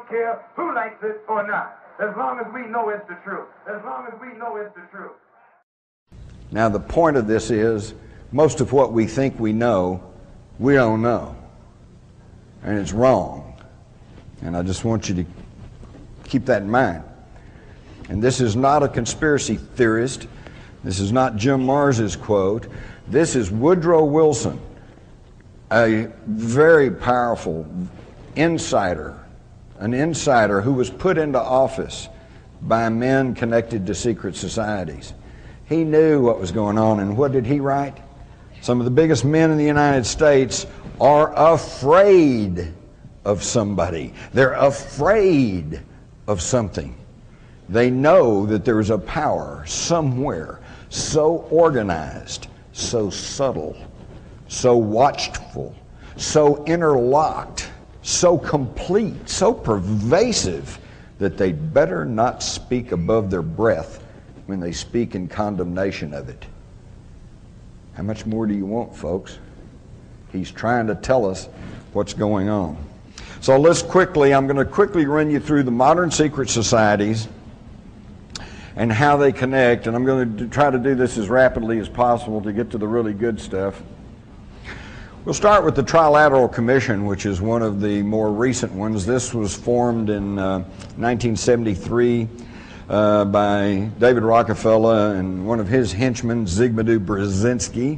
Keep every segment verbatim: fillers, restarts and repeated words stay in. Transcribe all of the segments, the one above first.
don't care who likes it or not, as long as we know it's the truth. As long as we know it's the truth. Now, the point of this is, most of what we think we know, we don't know. And it's wrong. And I just want you to keep that in mind. And this is not a conspiracy theorist. This is not Jim Mars's quote. This is Woodrow Wilson, a very powerful insider, an insider who was put into office by men connected to secret societies. He knew what was going on, and what did he write? Some of the biggest men in the United States are afraid of somebody. They're afraid of something. They know that there is a power somewhere so organized, so subtle, so watchful, so interlocked, so complete, so pervasive that they'd better not speak above their breath when they speak in condemnation of it. How much more do you want, folks? He's trying to tell us what's going on. So let's quickly, I'm going to quickly run you through the modern secret societies and how they connect, and I'm going to try to do this as rapidly as possible to get to the really good stuff. We'll start with the Trilateral Commission, which is one of the more recent ones. This was formed in uh, nineteen seventy-three uh, by David Rockefeller and one of his henchmen, Zygmunt Brzezinski.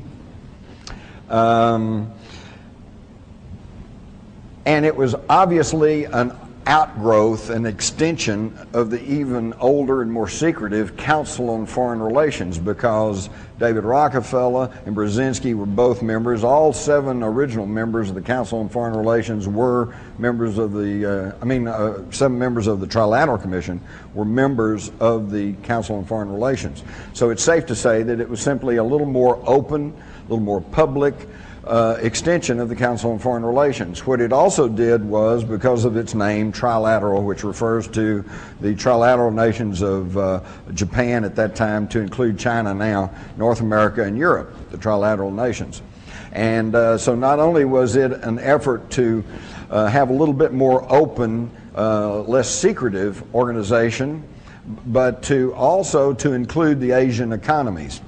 Um, and it was obviously an outgrowth, an extension of the even older and more secretive Council on Foreign Relations, because David Rockefeller and Brzezinski were both members. All seven original members of the Council on Foreign Relations were members of the, uh, I mean, uh, seven members of the Trilateral Commission were members of the Council on Foreign Relations. So it's safe to say that it was simply a little more open, a little more public, Uh, extension of the Council on Foreign Relations. What it also did was, because of its name, Trilateral, which refers to the trilateral nations of uh, Japan at that time, to include China now, North America and Europe, the trilateral nations. And uh, so not only was it an effort to uh, have a little bit more open, uh, less secretive organization, but to also to include the Asian economies.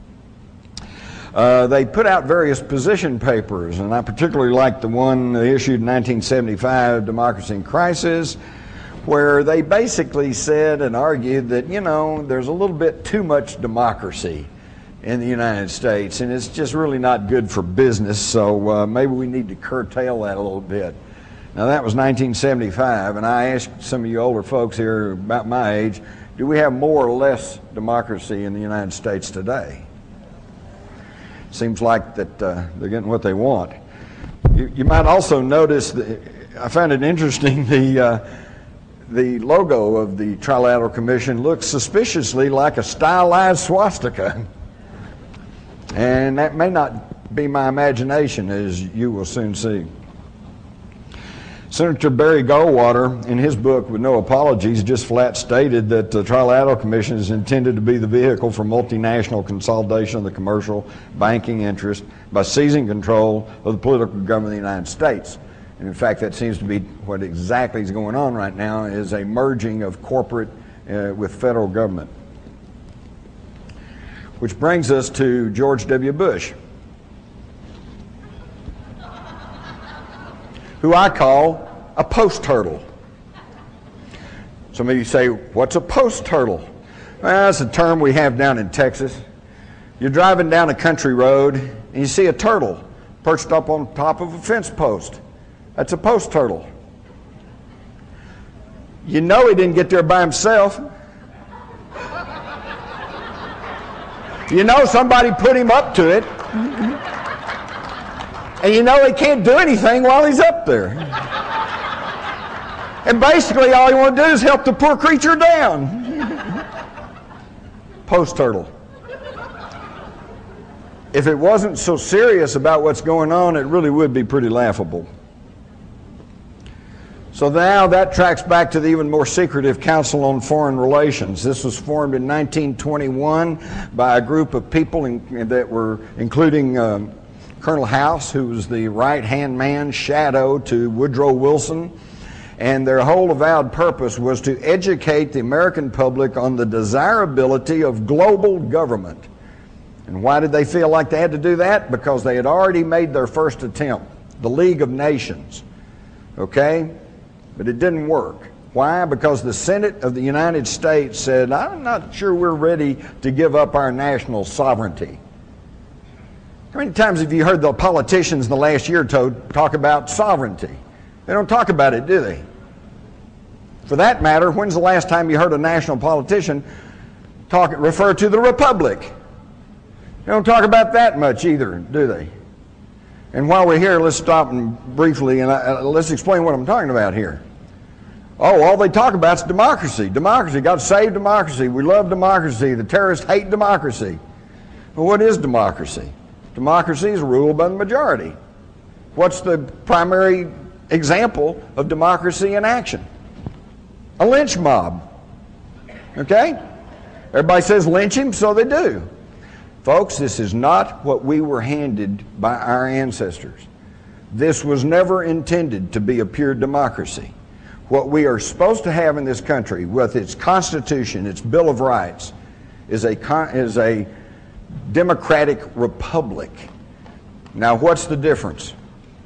Uh, they put out various position papers, and I particularly like the one they issued in nineteen seventy-five, Democracy in Crisis, where they basically said and argued that, you know, there's a little bit too much democracy in the United States, and it's just really not good for business, so uh, maybe we need to curtail that a little bit. Now, that was nineteen seventy-five, and I asked some of you older folks here about my age, do we have more or less democracy in the United States today? Seems like that uh, they're getting what they want. You, you might also notice that I found it interesting, the uh, the logo of the Trilateral Commission looks suspiciously like a stylized swastika. And that may not be my imagination, as you will soon see. Senator Barry Goldwater, in his book, With No Apologies, just flat stated that the Trilateral Commission is intended to be the vehicle for multinational consolidation of the commercial banking interest by seizing control of the political government of the United States. And in fact, that seems to be what exactly is going on right now, is a merging of corporate uh, with federal government. Which brings us to George W. Bush, who I call a post-turtle. Some of you say, what's a post-turtle? Well, that's a term we have down in Texas. You're driving down a country road and you see a turtle perched up on top of a fence post. That's a post-turtle. You know he didn't get there by himself. You know somebody put him up to it. And you know he can't do anything while he's up there. And basically all you want to do is help the poor creature down. Post-turtle. If it wasn't so serious about what's going on, it really would be pretty laughable. So now that tracks back to the even more secretive Council on Foreign Relations. This was formed in nineteen twenty-one by a group of people in, that were including um, Colonel House, who was the right-hand man, shadow to Woodrow Wilson, And their whole avowed purpose was to educate the American public on the desirability of global government. And why did they feel like they had to do that? Because they had already made their first attempt, the League of Nations. Okay? But it didn't work. Why? Because the Senate of the United States said, I'm not sure we're ready to give up our national sovereignty. How many times have you heard the politicians in the last year or two talk about sovereignty? They don't talk about it, do they? For that matter, when's the last time you heard a national politician talk, refer to the republic? They don't talk about that much either, do they? And while we're here, let's stop and briefly and I, uh, let's explain what I'm talking about here. Oh, all they talk about is democracy. Democracy. God save democracy. We love democracy. The terrorists hate democracy. Well, what is democracy? Democracy is ruled by the majority. What's the primary example of democracy in action? A lynch mob. Okay? Everybody says lynch him, so they do. Folks, this is not what we were handed by our ancestors. This was never intended to be a pure democracy. What we are supposed to have in this country, with its Constitution, its Bill of Rights, is a, is a democratic republic. Now, what's the difference?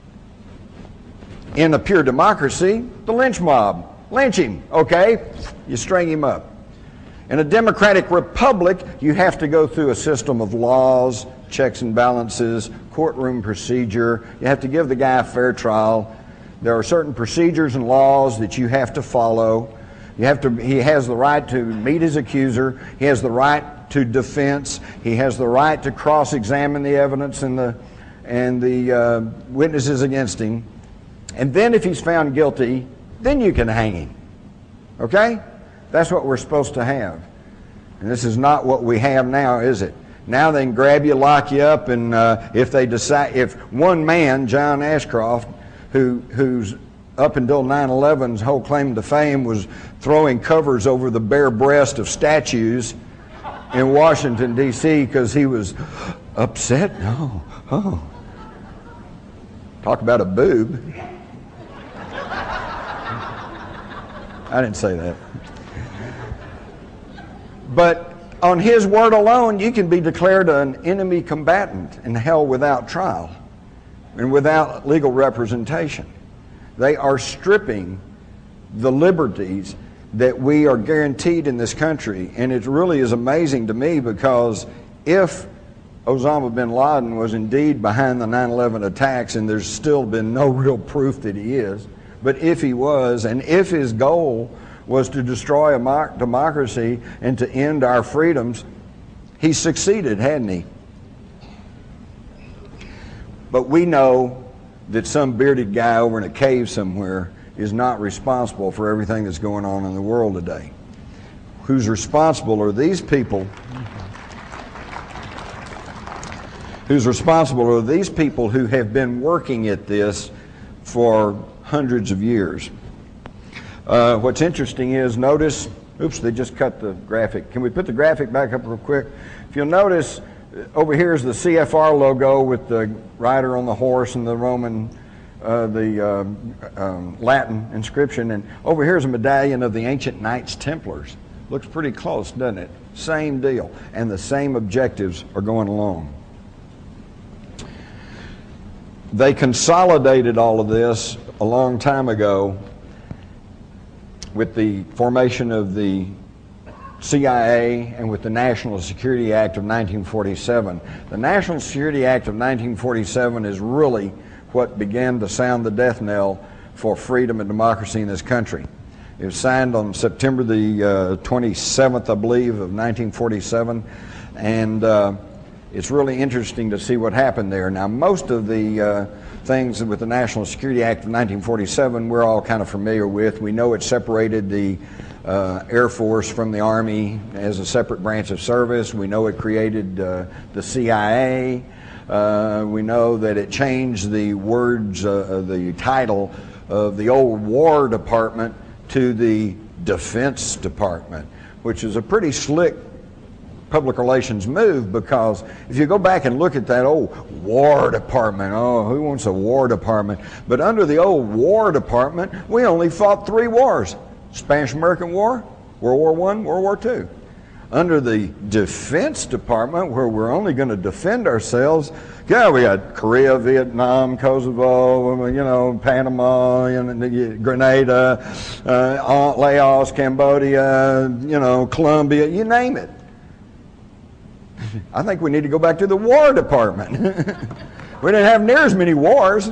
In a pure democracy, the lynch mob. Lynch him, okay? You string him up. In a democratic republic, you have to go through a system of laws, checks and balances, courtroom procedure. You have to give the guy a fair trial. There are certain procedures and laws that you have to follow. You have to, he has the right to meet his accuser. He has the right to defense. He has the right to cross-examine the evidence and the, and the uh, witnesses against him. And then if he's found guilty, then you can hang him. Okay? That's what we're supposed to have. And this is not what we have now, is it? Now they can grab you, lock you up, and uh, if they decide, if one man, John Ashcroft, who who's up until nine eleven's whole claim to fame was throwing covers over the bare breast of statues in Washington, D C because he was upset. Oh, oh. Talk about a boob. I didn't say that. But on his word alone, you can be declared an enemy combatant and held without trial and without legal representation. They are stripping the liberties that we are guaranteed in this country. And it really is amazing to me, because if Osama bin Laden was indeed behind the nine eleven attacks, and there's still been no real proof that he is, but if he was, and if his goal was to destroy a democracy and to end our freedoms, he succeeded, hadn't he? But we know that some bearded guy over in a cave somewhere is not responsible for everything that's going on in the world today. Who's responsible are these people. Who's responsible are these people who have been working at this for hundreds of years. Uh, what's interesting is, notice, oops, they just cut the graphic. Can we put the graphic back up real quick? If you'll notice, over here is the C F R logo with the rider on the horse and the Roman, uh, the uh, um, Latin inscription. And over here is a medallion of the ancient Knights Templars. Looks pretty close, doesn't it? Same deal. And the same objectives are going along. They consolidated all of this a long time ago with the formation of the C I A and with the National Security Act of nineteen forty-seven. The National Security Act of nineteen forty-seven is really what began to sound the death knell for freedom and democracy in this country. It was signed on September the uh, twenty-seventh, I believe, of nineteen forty-seven, and uh, it's really interesting to see what happened there. Now, most of the uh, things with the National Security Act of nineteen forty-seven we're all kind of familiar with. We know it separated the uh, Air Force from the Army as a separate branch of service. We know it created uh, the C I A. Uh, we know that it changed the words, uh, the title of the old War Department to the Defense Department, which is a pretty slick public relations move, because if you go back and look at that old War Department, oh, who wants a War Department? But under the old War Department, we only fought three wars. Spanish-American War, World War One, World War Two. Under the Defense Department, where we're only going to defend ourselves, yeah, we got Korea, Vietnam, Kosovo, you know, Panama, you know, Grenada, uh, Laos, Cambodia, you know, Colombia, you name it. I think we need to go back to the War Department. We didn't have near as many wars.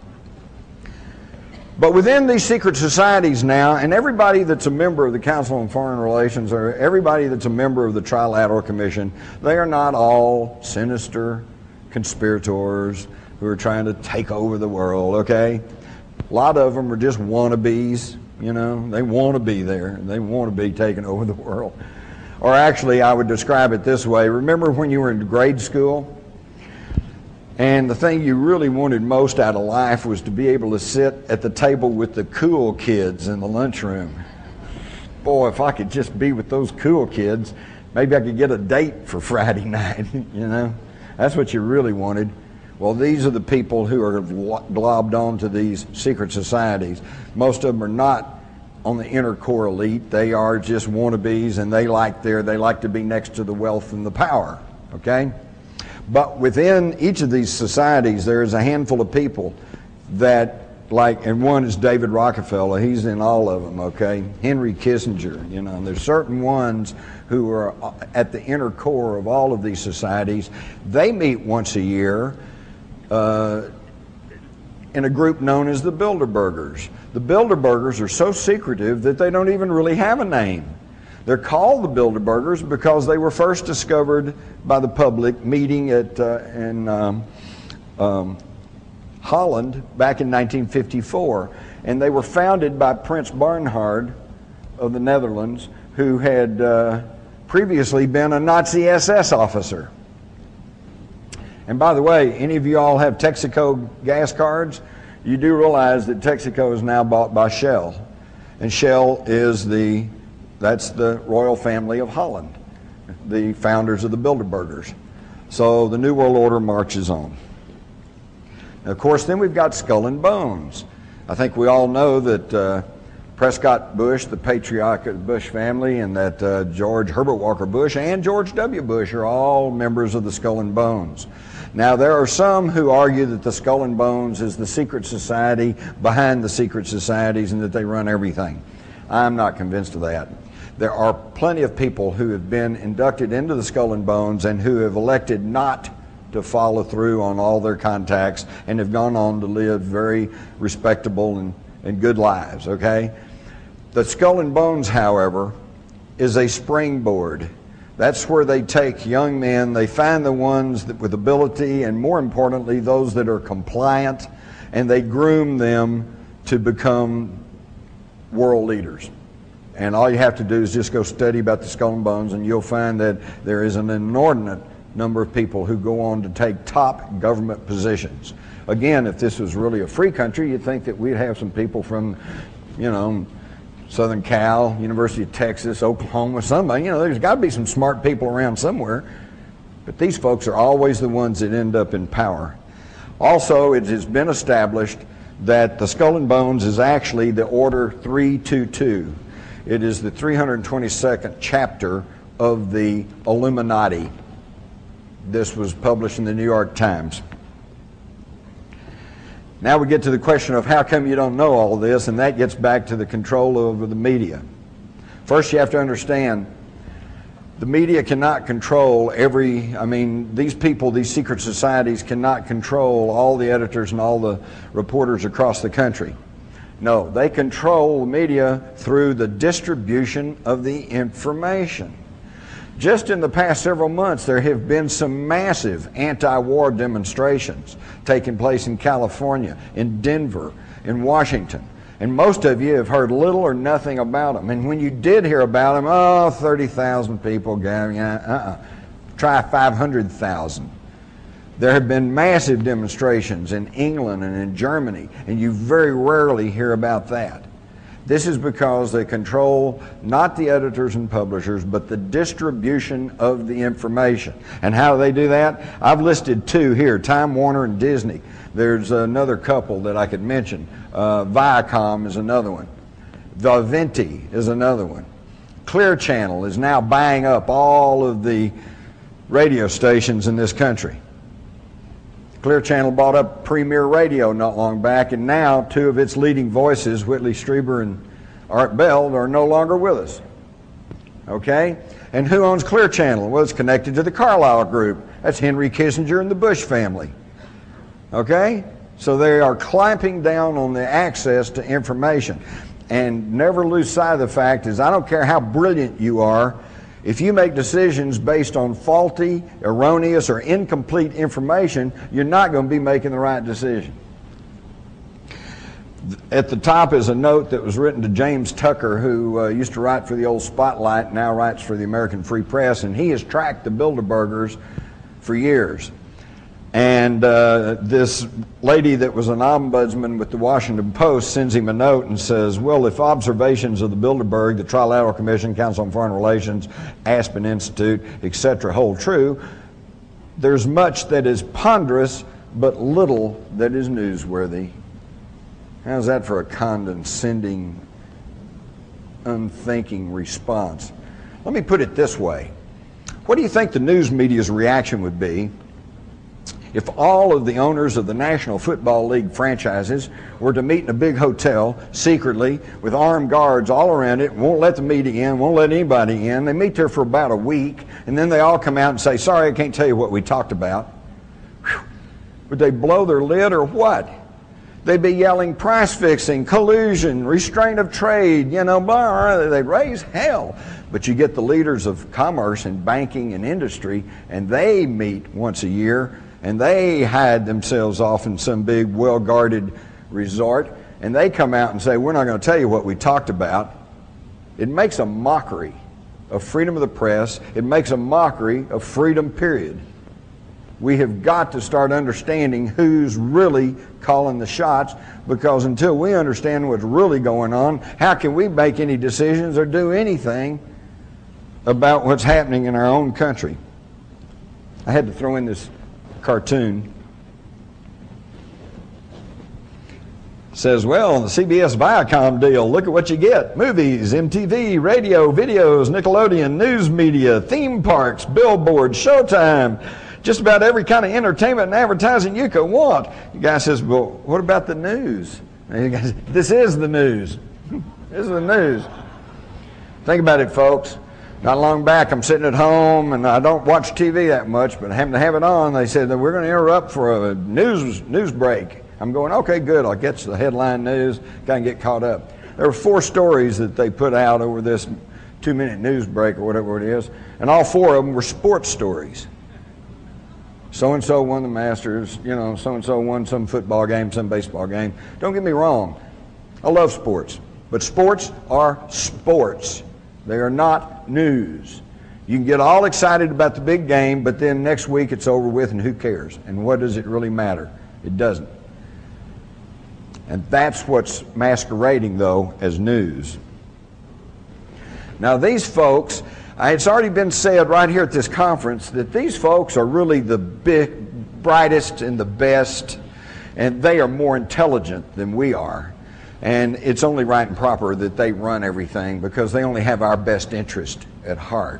But within these secret societies now, and everybody that's a member of the Council on Foreign Relations, or everybody that's a member of the Trilateral Commission, they are not all sinister conspirators who are trying to take over the world, okay? A lot of them are just wannabes, you know. They want to be there. They want to be taking over the world. Or actually, I would describe it this way. Remember when you were in grade school? And the thing you really wanted most out of life was to be able to sit at the table with the cool kids in the lunchroom. Boy, if I could just be with those cool kids, maybe I could get a date for Friday night, you know? That's what you really wanted. Well, these are the people who are globbed onto these secret societies. Most of them are not on the inner core elite. They are just wannabes, and they like their, they like to be next to the wealth and the power, okay? But within each of these societies, there is a handful of people that, like, and one is David Rockefeller. He's in all of them, okay? Henry Kissinger, you know. And there's certain ones who are at the inner core of all of these societies. They meet once a year uh, in a group known as the Bilderbergers. The Bilderbergers are so secretive that they don't even really have a name. They're called the Bilderbergers because they were first discovered by the public meeting at uh, in um, um, Holland back in nineteen fifty-four. And they were founded by Prince Bernhard of the Netherlands, who had uh, previously been a Nazi S S officer. And by the way, any of you all have Texaco gas cards? You do realize that Texaco is now bought by Shell. And Shell is the That's the royal family of Holland, the founders of the Bilderbergers. So the New World Order marches on. And of course, then we've got Skull and Bones. I think we all know that uh, Prescott Bush, the patriarch of the Bush family, and that uh, George Herbert Walker Bush and George W. Bush are all members of the Skull and Bones. Now, there are some who argue that the Skull and Bones is the secret society behind the secret societies and that they run everything. I'm not convinced of that. There are plenty of people who have been inducted into the Skull and Bones and who have elected not to follow through on all their contacts and have gone on to live very respectable and, and good lives, okay? The Skull and Bones, however, is a springboard. That's where they take young men, they find the ones that with ability, and more importantly, those that are compliant, and they groom them to become world leaders. And all you have to do is just go study about the Skull and Bones, and you'll find that there is an inordinate number of people who go on to take top government positions. Again, if this was really a free country, you'd think that we'd have some people from, you know, Southern Cal, University of Texas, Oklahoma, somebody. You know, there's got to be some smart people around somewhere. But these folks are always the ones that end up in power. Also, it has been established that the Skull and Bones is actually the Order three two two. It is the three hundred twenty-second chapter of the Illuminati. This was published in the New York Times. Now we get to the question of how come you don't know all this, and that gets back to the control over the media. First, you have to understand the media cannot control every, I mean, these people, these secret societies cannot control all the editors and all the reporters across the country. No, they control the media through the distribution of the information. Just in the past several months, there have been some massive anti-war demonstrations taking place in California, in Denver, in Washington. And most of you have heard little or nothing about them. And when you did hear about them, oh, thirty thousand people gathering, uh-uh. Try five hundred thousand. There have been massive demonstrations in England and in Germany, and you very rarely hear about that. This is because they control not the editors and publishers, but the distribution of the information. And how do they do that? I've listed two here, Time Warner and Disney. There's another couple that I could mention. Uh, Viacom is another one. Vivendi is another one. Clear Channel is now buying up all of the radio stations in this country. Clear Channel bought up Premier Radio not long back, and now two of its leading voices, Whitley Strieber and Art Bell, are no longer with us. Okay? And who owns Clear Channel? Well, it's connected to the Carlyle Group. That's Henry Kissinger and the Bush family. Okay? So they are clamping down on the access to information. And never lose sight of the fact is, I don't care how brilliant you are, if you make decisions based on faulty, erroneous, or incomplete information, you're not going to be making the right decision. At the top is a note that was written to James Tucker, who uh, used to write for the old Spotlight, now writes for the American Free Press, and he has tracked the Bilderbergers for years. And uh, this lady that was an ombudsman with the Washington Post sends him a note and says, well, if observations of the Bilderberg, the Trilateral Commission, Council on Foreign Relations, Aspen Institute, et cetera hold true, there's much that is ponderous, but little that is newsworthy. How's that for a condescending, unthinking response? Let me put it this way. What do you think the news media's reaction would be if all of the owners of the National Football League franchises were to meet in a big hotel secretly with armed guards all around it, won't let the media in, won't let anybody in? They meet there for about a week, and then they all come out and say, sorry, I can't tell you what we talked about. Whew. Would they blow their lid or what? They'd be yelling price fixing, collusion, restraint of trade, you know, blah, blah, they'd raise hell. But you get the leaders of commerce and banking and industry, and they meet once a year, and they hide themselves off in some big, well-guarded resort, and they come out and say, we're not going to tell you what we talked about. It makes a mockery of freedom of the press. It makes a mockery of freedom, period. We have got to start understanding who's really calling the shots, because until we understand what's really going on, how can we make any decisions or do anything about what's happening in our own country? I had to throw in this cartoon. It says, well, the C B S Viacom deal, look at what you get. Movies, M T V, radio, videos, Nickelodeon, news media, theme parks, billboards, Showtime, just about every kind of entertainment and advertising you could want. The guy says, well, what about the news? And the guy says, this is the news. This is the news. Think about it, folks. Not long back, I'm sitting at home, and I don't watch T V that much, but I happen to have it on. They said that we're going to interrupt for a news news break. I'm going, okay, good. I'll get to the headline news, kind of get caught up. There were four stories that they put out over this two-minute news break or whatever it is, and all four of them were sports stories. So-and-so won the Masters, you know, so-and-so won some football game, some baseball game. Don't get me wrong. I love sports, but sports are sports. They are not news. You can get all excited about the big game, but then next week it's over with, and who cares? And what does it really matter? It doesn't. And that's what's masquerading, though, as news. Now, these folks, it's already been said right here at this conference that these folks are really the big, brightest and the best, and they are more intelligent than we are. And it's only right and proper that they run everything, because they only have our best interest at heart.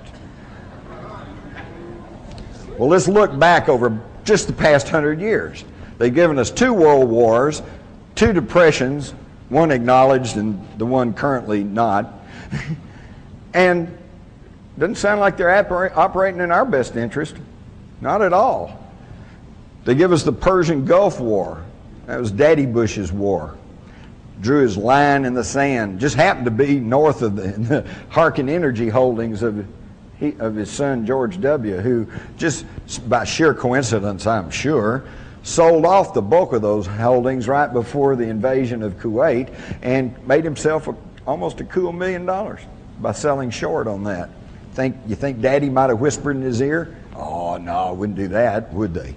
Well, let's look back over just the past hundred years. They've given us two world wars, two depressions, one acknowledged and the one currently not. And doesn't sound like they're operating in our best interest. Not at all. They give us the Persian Gulf War. That was Daddy Bush's war. Drew his line in the sand. Just happened to be north of the, the Harkin Energy holdings of, he, of his son George W., who just by sheer coincidence, I'm sure, sold off the bulk of those holdings right before the invasion of Kuwait and made himself a, almost a cool million dollars by selling short on that. Think you think Daddy might have whispered in his ear? Oh no, wouldn't do that, would they? Of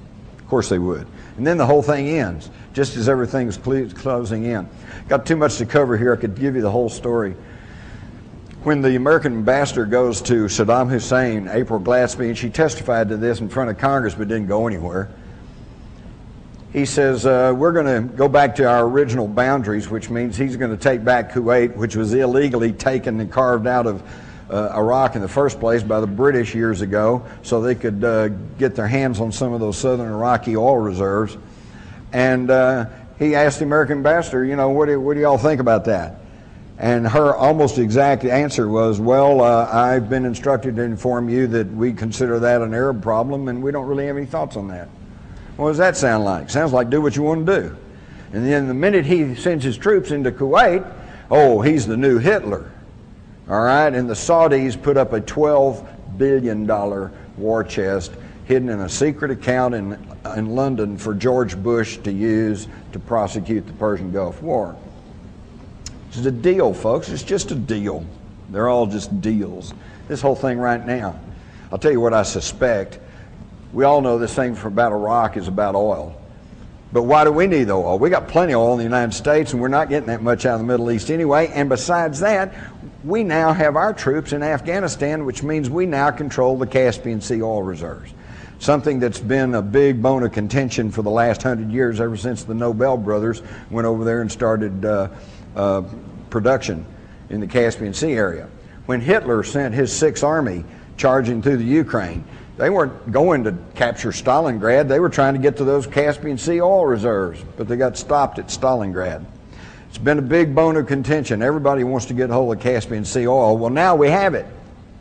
course they would. And then the whole thing ends, just as everything's closing in. Got too much to cover here. I could give you the whole story. When the American ambassador goes to Saddam Hussein, April Glaspie, and she testified to this in front of Congress but didn't go anywhere, he says, uh, we're going to go back to our original boundaries, which means he's going to take back Kuwait, which was illegally taken and carved out of uh, Iraq in the first place by the British years ago, so they could uh, get their hands on some of those southern Iraqi oil reserves. And uh, he asked the American ambassador, you know, what do, what do y'all think about that? And her almost exact answer was, well, uh, I've been instructed to inform you that we consider that an Arab problem, and we don't really have any thoughts on that. What does that sound like? Sounds like do what you want to do. And then the minute he sends his troops into Kuwait, oh, he's the new Hitler. All right? And the Saudis put up a twelve billion dollar war chest hidden in a secret account in, in London for George Bush to use to prosecute the Persian Gulf War. It's a deal, folks. It's just a deal. They're all just deals. This whole thing right now. I'll tell you what I suspect. We all know this thing about Iraq is about oil. But why do we need oil? We got plenty of oil in the United States, and we're not getting that much out of the Middle East anyway. And besides that, we now have our troops in Afghanistan, which means we now control the Caspian Sea oil reserves. Something that's been a big bone of contention for the last hundred years, ever since the Nobel brothers went over there and started uh, uh, production in the Caspian Sea area. When Hitler sent his Sixth Army charging through the Ukraine, they weren't going to capture Stalingrad. They were trying to get to those Caspian Sea oil reserves, but they got stopped at Stalingrad. It's been a big bone of contention. Everybody wants to get a hold of Caspian Sea oil. Well, now we have it.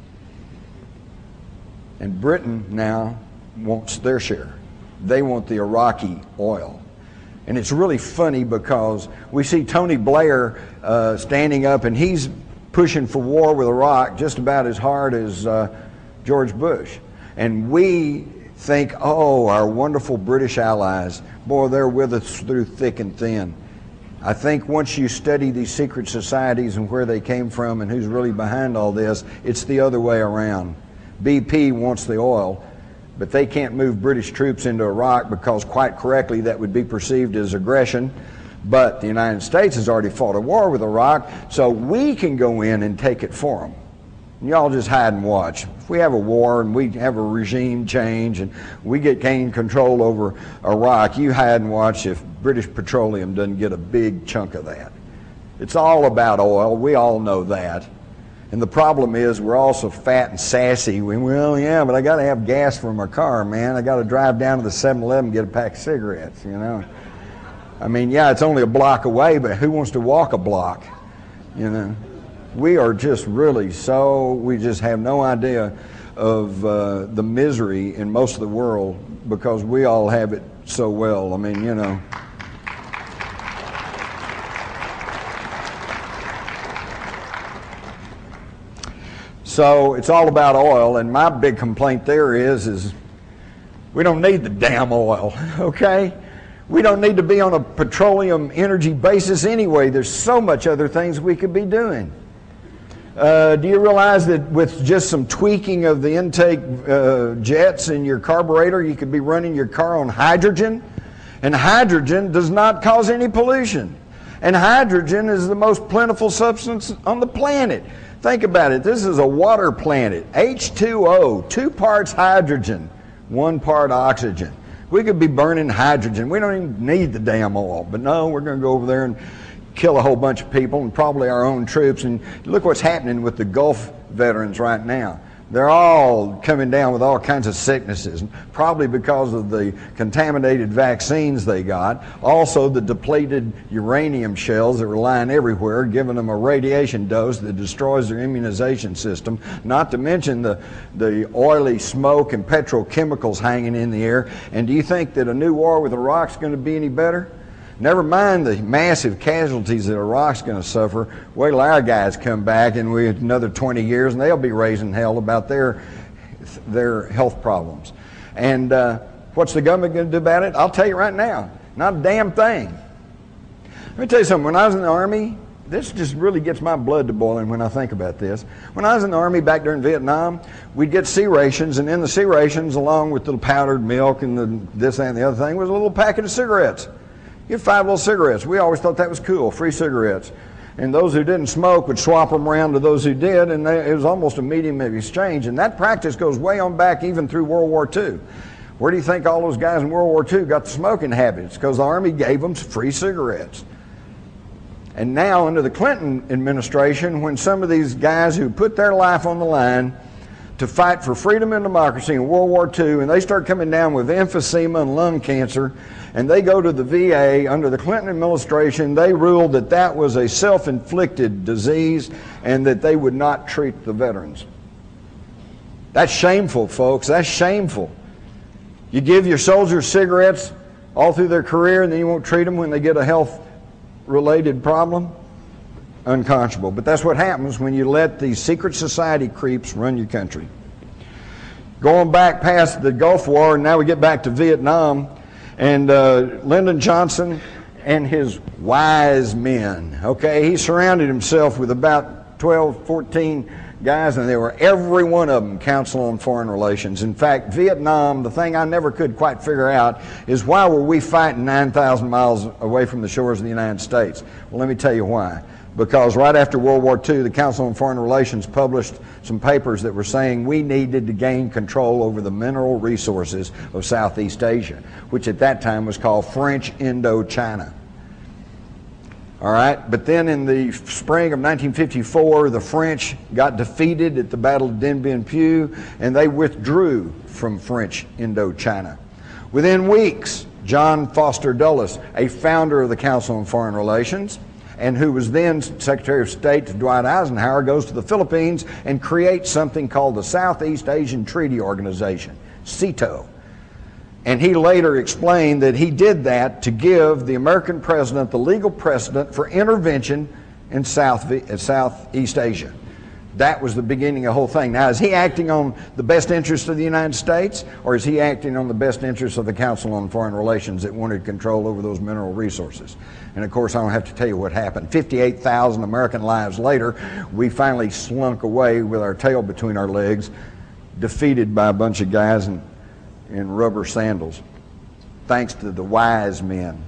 And Britain now wants their share. They want the Iraqi oil. And it's really funny because we see Tony Blair uh, standing up, and he's pushing for war with Iraq just about as hard as uh, George Bush. And we think, oh, our wonderful British allies, boy, they're with us through thick and thin. I think once you study these secret societies and where they came from and who's really behind all this, it's the other way around. B P wants the oil, but they can't move British troops into Iraq because, quite correctly, that would be perceived as aggression. But the United States has already fought a war with Iraq, so we can go in and take it for them. Y'all just hide and watch. If we have a war and we have a regime change and we get gain control over Iraq, you hide and watch if British Petroleum doesn't get a big chunk of that. It's all about oil. We all know that. And the problem is we're all so fat and sassy. We, well, yeah, but I got to have gas for my car, man. I got to drive down to the seven eleven and get a pack of cigarettes, you know. I mean, yeah, it's only a block away, but who wants to walk a block, you know? We are just really so, we just have no idea of uh, the misery in most of the world because we all have it so well. I mean, you know. So it's all about oil, and my big complaint there is, is we don't need the damn oil, okay? We don't need to be on a petroleum energy basis anyway. There's so much other things we could be doing. Uh, do you realize that with just some tweaking of the intake uh, jets in your carburetor, you could be running your car on hydrogen? And hydrogen does not cause any pollution. And hydrogen is the most plentiful substance on the planet. Think about it. This is a water planet. H two O, two parts hydrogen, one part oxygen. We could be burning hydrogen. We don't even need the damn oil. But no, we're going to go over there and kill a whole bunch of people and probably our own troops. And look what's happening with the Gulf veterans right now. They're all coming down with all kinds of sicknesses, probably because of the contaminated vaccines they got. Also the depleted uranium shells that were lying everywhere, giving them a radiation dose that destroys their immunization system, not to mention the, the oily smoke and petrochemicals hanging in the air. And do you think that a new war with Iraq's going to be any better? Never mind the massive casualties that Iraq's going to suffer. Wait till our guys come back in we another twenty years, and they'll be raising hell about their their health problems. And uh, what's the government going to do about it? I'll tell you right now, not a damn thing. Let me tell you something. When I was in the Army, this just really gets my blood to boiling when I think about this. When I was in the Army back during Vietnam, we'd get C rations, and in the C rations, along with the powdered milk and the this, that, and the other thing, was a little packet of cigarettes. You get five little cigarettes. We always thought that was cool, free cigarettes. And those who didn't smoke would swap them around to those who did, and they, it was almost a medium of exchange. And that practice goes way on back even through World War Two. Where do you think all those guys in World War Two got the smoking habits? Because the Army gave them free cigarettes. And now under the Clinton administration, when some of these guys who put their life on the line to fight for freedom and democracy in World War Two, and they start coming down with emphysema and lung cancer, and they go to the V A under the Clinton administration, they ruled that that was a self-inflicted disease and that they would not treat the veterans. That's shameful, folks. That's shameful. You give your soldiers cigarettes all through their career, and then you won't treat them when they get a health-related problem? Unconscionable. But that's what happens when you let these secret society creeps run your country. Going back past the Gulf War, and now we get back to Vietnam, and uh, Lyndon Johnson and his wise men, okay? He surrounded himself with about twelve, fourteen guys, and they were, every one of them, Council on Foreign Relations. In fact, Vietnam, the thing I never could quite figure out is why were we fighting nine thousand miles away from the shores of the United States? Well, let me tell you why. Because right after World War Two, the Council on Foreign Relations published some papers that were saying we needed to gain control over the mineral resources of Southeast Asia, which at that time was called French Indochina. All right, but then in the spring of nineteen fifty-four, the French got defeated at the Battle of Dien Bien Phu, and they withdrew from French Indochina. Within weeks, John Foster Dulles, a founder of the Council on Foreign Relations, and who was then Secretary of State to Dwight Eisenhower, goes to the Philippines and creates something called the Southeast Asian Treaty Organization, SEATO. And he later explained that he did that to give the American president the legal precedent for intervention in South, Southeast Asia. That was the beginning of the whole thing. Now, is he acting on the best interest of the United States, or is he acting on the best interest of the Council on Foreign Relations that wanted control over those mineral resources? And of course, I don't have to tell you what happened. fifty-eight thousand American lives later, we finally slunk away with our tail between our legs, defeated by a bunch of guys in, in rubber sandals, thanks to the wise men.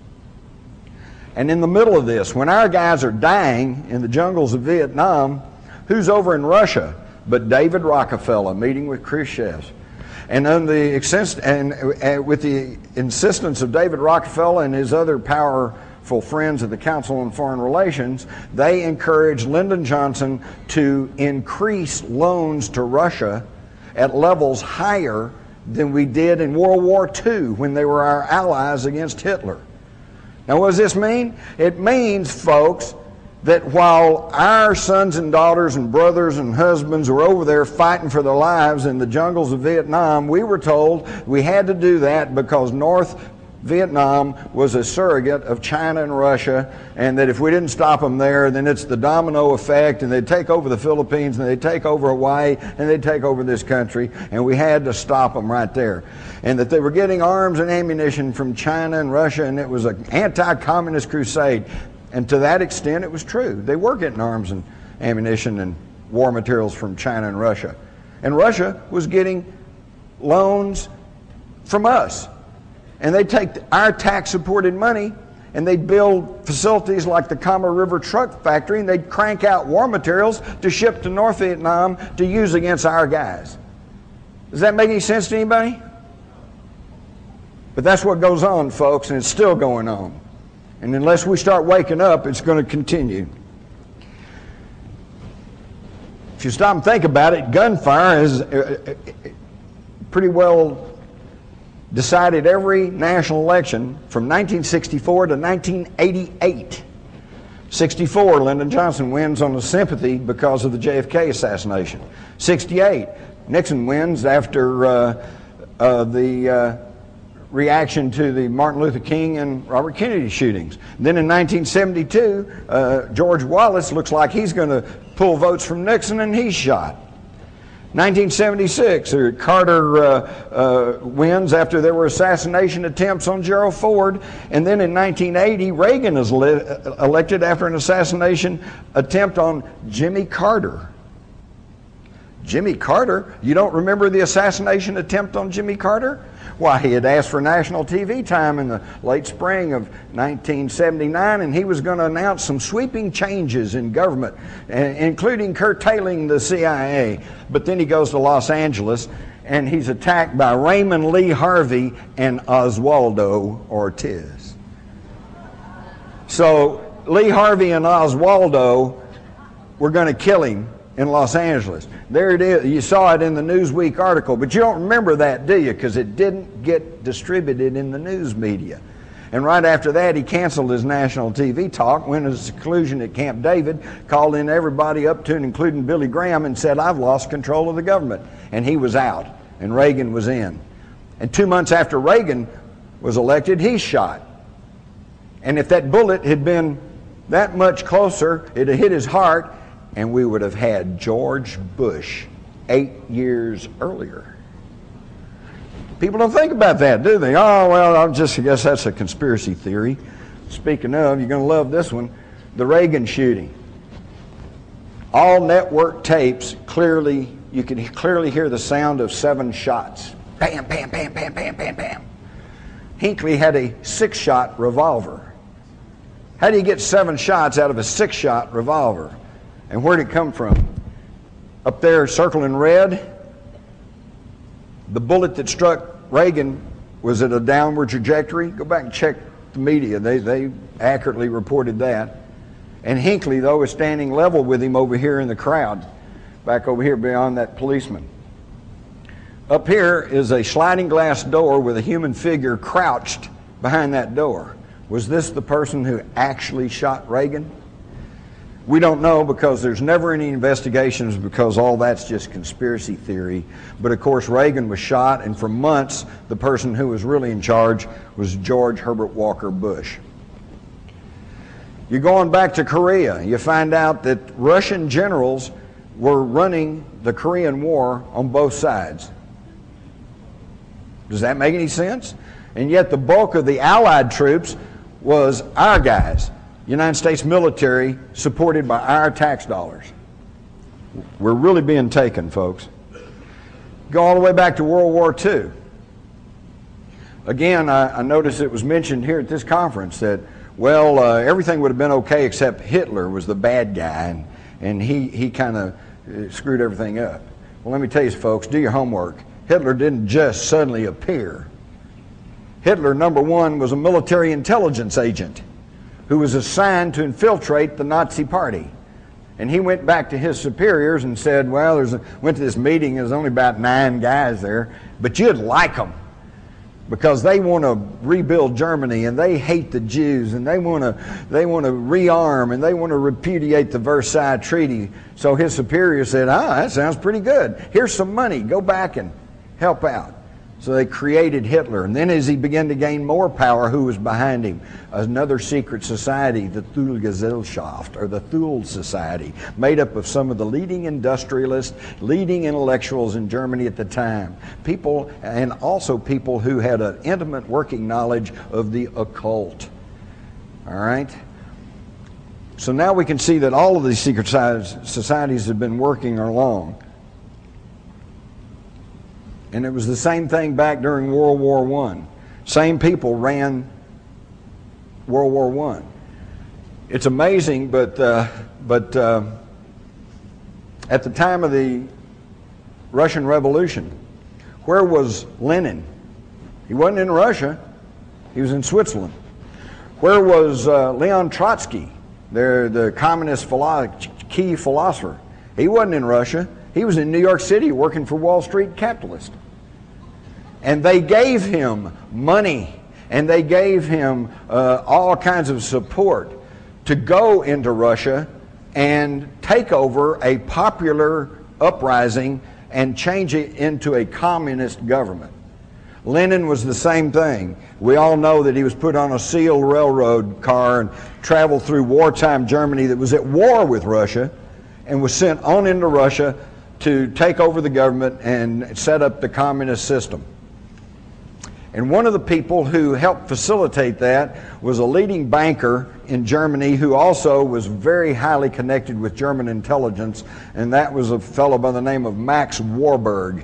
And in the middle of this, when our guys are dying in the jungles of Vietnam, who's over in Russia but David Rockefeller meeting with Khrushchev? And, on the, and, and with the insistence of David Rockefeller and his other powerful friends at the Council on Foreign Relations, they encouraged Lyndon Johnson to increase loans to Russia at levels higher than we did in World War Two when they were our allies against Hitler. Now, what does this mean? It means, folks, that while our sons and daughters and brothers and husbands were over there fighting for their lives in the jungles of Vietnam, we were told we had to do that because North Vietnam was a surrogate of China and Russia, and that if we didn't stop them there, then it's the domino effect, and they'd take over the Philippines, and they'd take over Hawaii, and they'd take over this country, and we had to stop them right there. And that they were getting arms and ammunition from China and Russia, and it was an anti-communist crusade. And to that extent, it was true. They were getting arms and ammunition and war materials from China and Russia. And Russia was getting loans from us. And they'd take our tax-supported money and they'd build facilities like the Kama River Truck Factory, and they'd crank out war materials to ship to North Vietnam to use against our guys. Does that make any sense to anybody? But that's what goes on, folks, and it's still going on. And unless we start waking up, it's going to continue. If you stop and think about it, gunfire has pretty well decided every national election from nineteen sixty-four to nineteen eighty-eight. sixty-four, Lyndon Johnson wins on the sympathy because of the J F K assassination. sixty-eight, Nixon wins after uh, uh, the uh, reaction to the Martin Luther King and Robert Kennedy shootings. Then in nineteen seventy-two, uh, George Wallace looks like he's going to pull votes from Nixon, and he's shot. nineteen seventy-six, Carter uh, uh, wins after there were assassination attempts on Gerald Ford. And then in nineteen eighty, Reagan is elected after an assassination attempt on Jimmy Carter. Jimmy Carter? You don't remember the assassination attempt on Jimmy Carter? Why, he had asked for national T V time in the late spring of nineteen seventy-nine, and he was going to announce some sweeping changes in government, including curtailing the C I A. But then he goes to Los Angeles, and he's attacked by Raymond Lee Harvey and Oswaldo Ortiz. So Lee Harvey and Oswaldo were going to kill him in Los Angeles. There it is. You saw it in the Newsweek article, but you don't remember that, do you? Because it didn't get distributed in the news media. And right after that, he canceled his national T V talk, went to seclusion at Camp David, called in everybody up to and including Billy Graham, and said, "I've lost control of the government." And he was out, and Reagan was in. And two months after Reagan was elected, he's shot. And if that bullet had been that much closer, it had hit his heart, and we would have had George Bush eight years earlier. People don't think about that, do they? Oh, well, I just I guess that's a conspiracy theory. Speaking of, you're going to love this one, the Reagan shooting. All network tapes, clearly, you can clearly hear the sound of seven shots. Bam, bam, bam, bam, bam, bam, bam. Hinckley had a six-shot revolver. How do you get seven shots out of a six-shot revolver? And where did it come from? Up there, circled in red, the bullet that struck Reagan was at a downward trajectory. Go back and check the media. They, they accurately reported that. And Hinckley, though, is standing level with him over here in the crowd, back over here beyond that policeman. Up here is a sliding glass door with a human figure crouched behind that door. Was this the person who actually shot Reagan? We don't know, because there's never any investigations, because all that's just conspiracy theory. But of course, Reagan was shot, and for months, the person who was really in charge was George Herbert Walker Bush. You're going back to Korea. You find out that Russian generals were running the Korean War on both sides. Does that make any sense? And yet the bulk of the Allied troops was our guys. United States military supported by our tax dollars. We're really being taken, folks. Go all the way back to World War Two. Again, I, I noticed it was mentioned here at this conference that, well, uh, everything would have been okay except Hitler was the bad guy, and, and he, he kind of uh, screwed everything up. Well, let me tell you, folks, do your homework. Hitler didn't just suddenly appear. Hitler, number one, was a military intelligence agent who was assigned to infiltrate the Nazi Party. And he went back to his superiors and said, well, there's a, went to this meeting, there's only about nine guys there, but you'd like them, because they want to rebuild Germany, and they hate the Jews, and they want to they want to rearm, and they want to repudiate the Versailles Treaty. So his superior said, ah, that sounds pretty good. Here's some money, go back and help out. So they created Hitler. And then as he began to gain more power, who was behind him? Another secret society, the Thule-Gesellschaft, or the Thule Society, made up of some of the leading industrialists, leading intellectuals in Germany at the time. People, and also people who had an intimate working knowledge of the occult. All right? So now we can see that all of these secret societies have been working along. And it was the same thing back during World War One. Same people ran World War One. It's amazing, but uh, but uh, at the time of the Russian Revolution, where was Lenin? He wasn't in Russia. He was in Switzerland. Where was uh, Leon Trotsky, the, the communist philo- key philosopher? He wasn't in Russia. He was in New York City working for Wall Street capitalists. And they gave him money, and they gave him uh, all kinds of support to go into Russia and take over a popular uprising and change it into a communist government. Lenin was the same thing. We all know that he was put on a sealed railroad car and traveled through wartime Germany that was at war with Russia, and was sent on into Russia to take over the government and set up the communist system. And one of the people who helped facilitate that was a leading banker in Germany who also was very highly connected with German intelligence, and that was a fellow by the name of Max Warburg.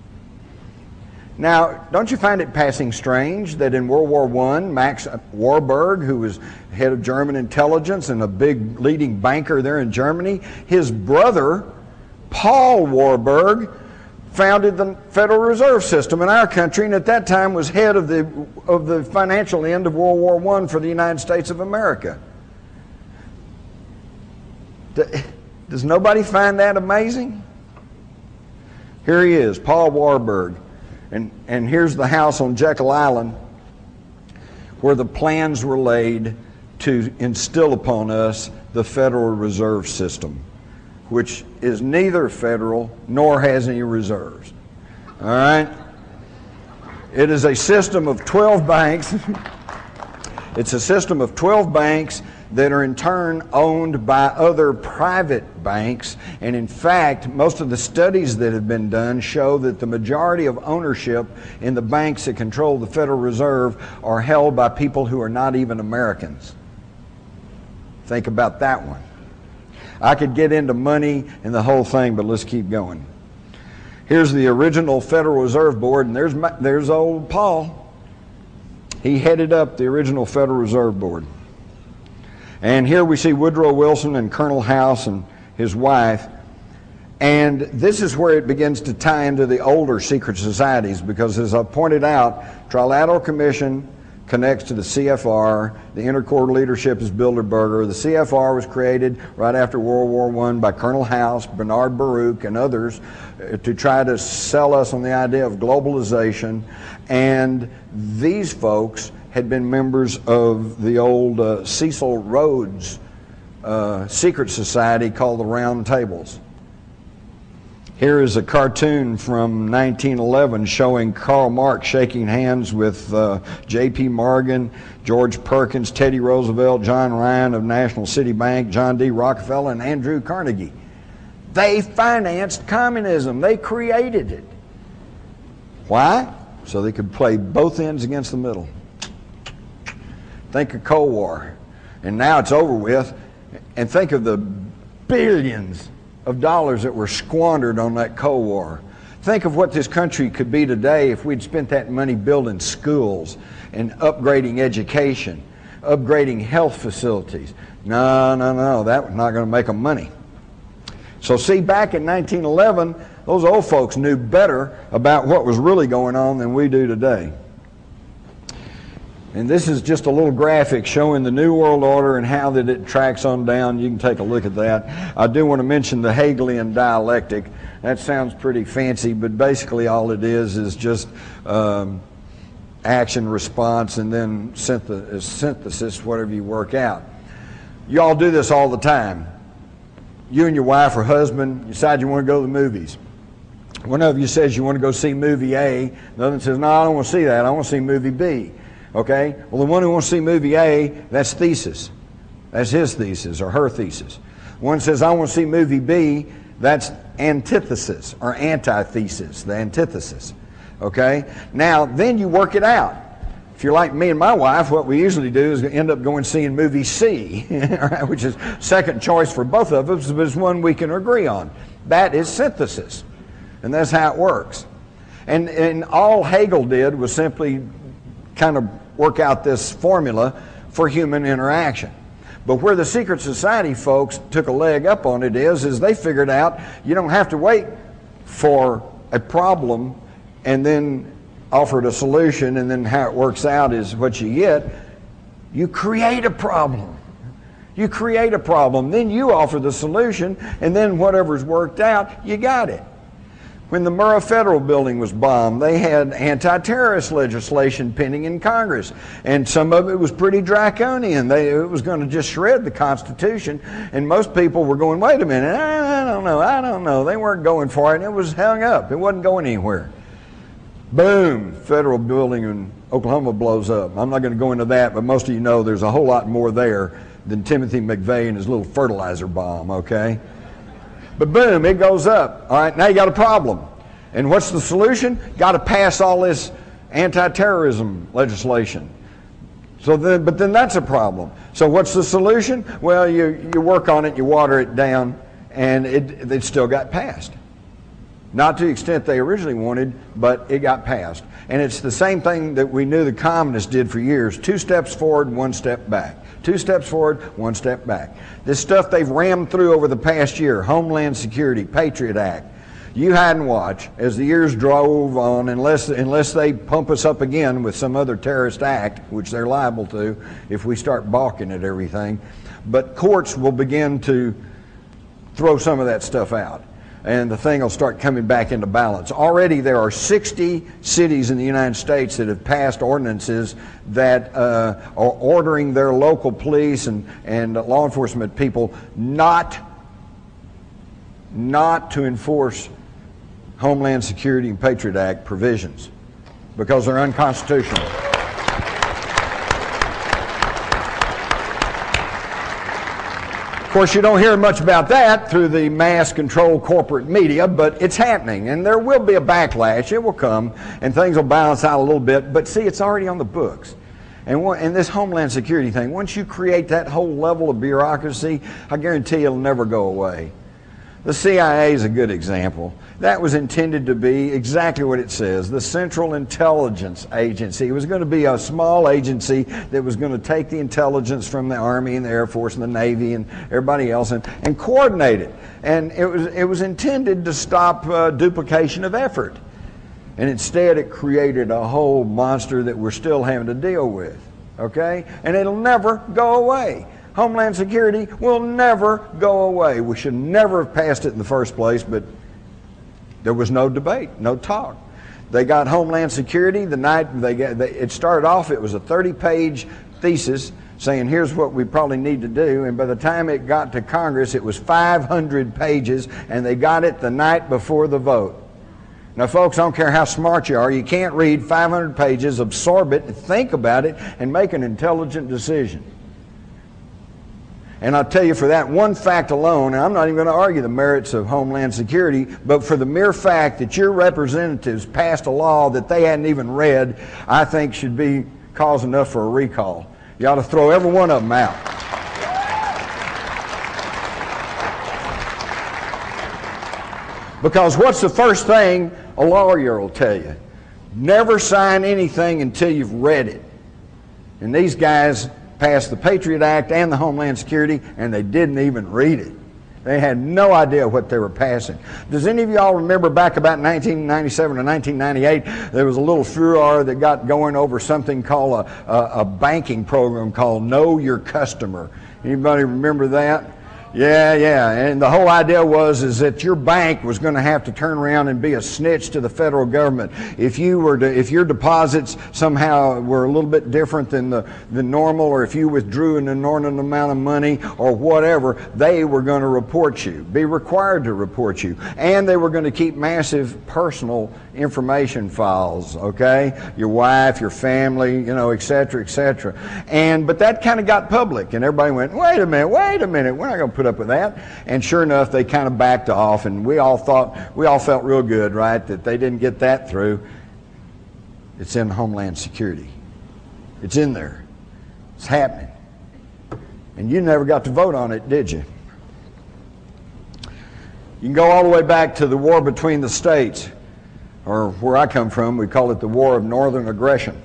Now, don't you find it passing strange that in World War One, Max Warburg, who was head of German intelligence and a big leading banker there in Germany, his brother, Paul Warburg, founded the Federal Reserve System in our country, and at that time was head of the of the financial end of World War One for the United States of America. Does nobody find that amazing? Here he is, Paul Warburg, and and here's the house on Jekyll Island where the plans were laid to instill upon us the Federal Reserve System, which is neither federal nor has any reserves. All right? It is a system of twelve banks. It's a system of twelve banks that are in turn owned by other private banks. And in fact, most of the studies that have been done show that the majority of ownership in the banks that control the Federal Reserve are held by people who are not even Americans. Think about that one. I could get into money and the whole thing, but let's keep going. Here's the original Federal Reserve Board, and there's my, there's old Paul. He headed up the original Federal Reserve Board. And here we see Woodrow Wilson and Colonel House and his wife. And this is where it begins to tie into the older secret societies, because as I pointed out, Trilateral Commission connects to the C F R. The Intercorps leadership is Bilderberger. The C F R was created right after World War One by Colonel House, Bernard Baruch, and others uh, to try to sell us on the idea of globalization. And these folks had been members of the old uh, Cecil Rhodes uh, secret society called the Round Tables. Here is a cartoon from nineteen eleven showing Karl Marx shaking hands with uh, J P Morgan, George Perkins, Teddy Roosevelt, John Ryan of National City Bank, John D. Rockefeller, and Andrew Carnegie. They financed communism. They created it. Why? So they could play both ends against the middle. Think of Cold War. And now it's over with. And think of the billions of dollars that were squandered on that Cold War. Think of what this country could be today if we'd spent that money building schools and upgrading education, upgrading health facilities. No, no, no, that was not going to make them money. So see, back in nineteen eleven, those old folks knew better about what was really going on than we do today. And this is just a little graphic showing the New World Order and how that it tracks on down. You can take a look at that. I do want to mention the Hegelian dialectic. That sounds pretty fancy, but basically all it is is just um, action, response, and then synth- synthesis, whatever you work out. You all do this all the time. You and your wife or husband decide you want to go to the movies. One of you says you want to go see movie A. The other says, no, I don't want to see that. I want to see movie B. Okay? Well, the one who wants to see movie A, that's thesis. That's his thesis or her thesis. One says, I want to see movie B, that's antithesis or antithesis, the antithesis. Okay? Now, then you work it out. If you're like me and my wife, what we usually do is end up going seeing movie C, which is second choice for both of us, but it's one we can agree on. That is synthesis. And that's how it works. And, and all Hegel did was simply kind of work out this formula for human interaction. But where the secret society folks took a leg up on it is, is they figured out you don't have to wait for a problem and then offered a solution, and then how it works out is what you get. You create a problem. You create a problem, then you offer the solution, and then whatever's worked out, you got it. When the Murrah Federal Building was bombed, they had anti-terrorist legislation pending in Congress, and some of it was pretty draconian. They, it was going to just shred the Constitution, and most people were going, wait a minute, I, I don't know, I don't know. They weren't going for it, and it was hung up. It wasn't going anywhere. Boom, federal building in Oklahoma blows up. I'm not going to go into that, but most of you know there's a whole lot more there than Timothy McVeigh and his little fertilizer bomb, okay? But boom, it goes up. All right, now you got a problem. And what's the solution? Got to pass all this anti-terrorism legislation. So then, but then that's a problem. So what's the solution? Well, you, you work on it, you water it down, and it, it still got passed. Not to the extent they originally wanted, but it got passed. And it's the same thing that we knew the communists did for years. Two steps forward, one step back. Two steps forward, one step back. This stuff they've rammed through over the past year, Homeland Security, Patriot Act. You hide and watch as the years drove on, unless, unless they pump us up again with some other terrorist act, which they're liable to if we start balking at everything. But courts will begin to throw some of that stuff out, and the thing will start coming back into balance. Already there are sixty cities in the United States that have passed ordinances that uh, are ordering their local police and, and law enforcement people not, not to enforce Homeland Security and Patriot Act provisions because they're unconstitutional. Of course, you don't hear much about that through the mass control corporate media, but it's happening, and there will be a backlash. It will come, and things will balance out a little bit, but see, it's already on the books. And, one, and this Homeland Security thing, once you create that whole level of bureaucracy, I guarantee it'll never go away. The C I A is a good example. That was intended to be exactly what it says, the Central Intelligence Agency. It was going to be a small agency that was going to take the intelligence from the Army and the Air Force and the Navy and everybody else and, and coordinate it. And it was, it was intended to stop uh, duplication of effort. And instead it created a whole monster that we're still having to deal with, okay? And it'll never go away. Homeland Security will never go away. We should never have passed it in the first place, but there was no debate, no talk. They got Homeland Security the night they got. They, it started off, it was a thirty-page thesis saying here's what we probably need to do, and by the time it got to Congress, it was five hundred pages, and they got it the night before the vote. Now, folks, I don't care how smart you are, you can't read five hundred pages, absorb it, think about it, and make an intelligent decision. And I'll tell you, for that one fact alone, and I'm not even going to argue the merits of Homeland Security, but for the mere fact that your representatives passed a law that they hadn't even read, I think should be cause enough for a recall. You ought to throw every one of them out. Because what's the first thing a lawyer will tell you? Never sign anything until you've read it. And these guys passed the Patriot Act and the Homeland Security, and they didn't even read it. They had no idea what they were passing. Does any of y'all remember back about nineteen ninety-seven or nineteen ninety-eight, there was a little furor that got going over something called a, a, a banking program called Know Your Customer. Anybody remember that? Yeah, yeah, and the whole idea was is that your bank was going to have to turn around and be a snitch to the federal government. If you were to, if your deposits somehow were a little bit different than the, the normal, or if you withdrew an inordinate amount of money or whatever, they were going to report you, be required to report you. And they were going to keep massive personal information files, okay? Your wife, your family, you know, et cetera, et cetera. And, but that kind of got public, and everybody went, wait a minute, wait a minute, we're not going to put up with that. And sure enough, they kind of backed off, and we all thought, we all felt real good, right, that they didn't get that through. It's in Homeland Security. It's in there. It's happening. And you never got to vote on it, did you? You can go all the way back to the war between the states, or where I come from, we call it the War of Northern Aggression.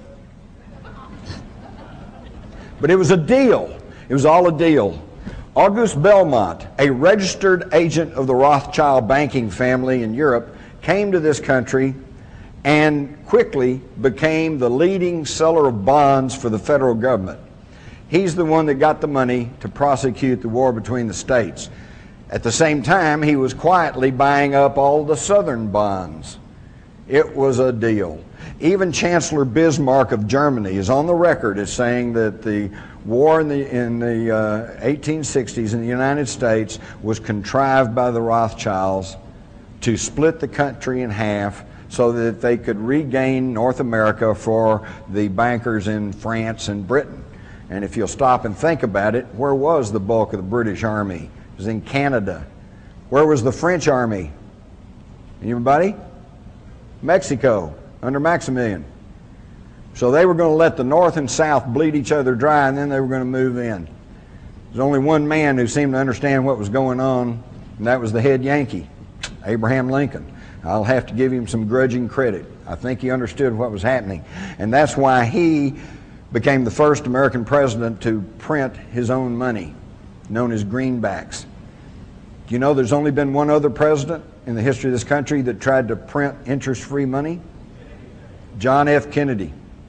But it was a deal. It was all a deal. Auguste Belmont, a registered agent of the Rothschild banking family in Europe, came to this country and quickly became the leading seller of bonds for the federal government. He's the one that got the money to prosecute the war between the states. At the same time, he was quietly buying up all the southern bonds. It was a deal. Even Chancellor Bismarck of Germany is on the record as saying that the war in the, in the uh, eighteen sixties in the United States was contrived by the Rothschilds to split the country in half so that they could regain North America for the bankers in France and Britain. And if you'll stop and think about it, where was the bulk of the British Army? It was in Canada. Where was the French army? Anybody? Mexico, under Maximilian. So they were going to let the North and South bleed each other dry, and then they were going to move in. There's only one man who seemed to understand what was going on, and that was the head Yankee, Abraham Lincoln. I'll have to give him some grudging credit. I think he understood what was happening. And that's why he became the first American president to print his own money, known as greenbacks. Do you know there's only been one other president in the history of this country that tried to print interest-free money? John F. Kennedy.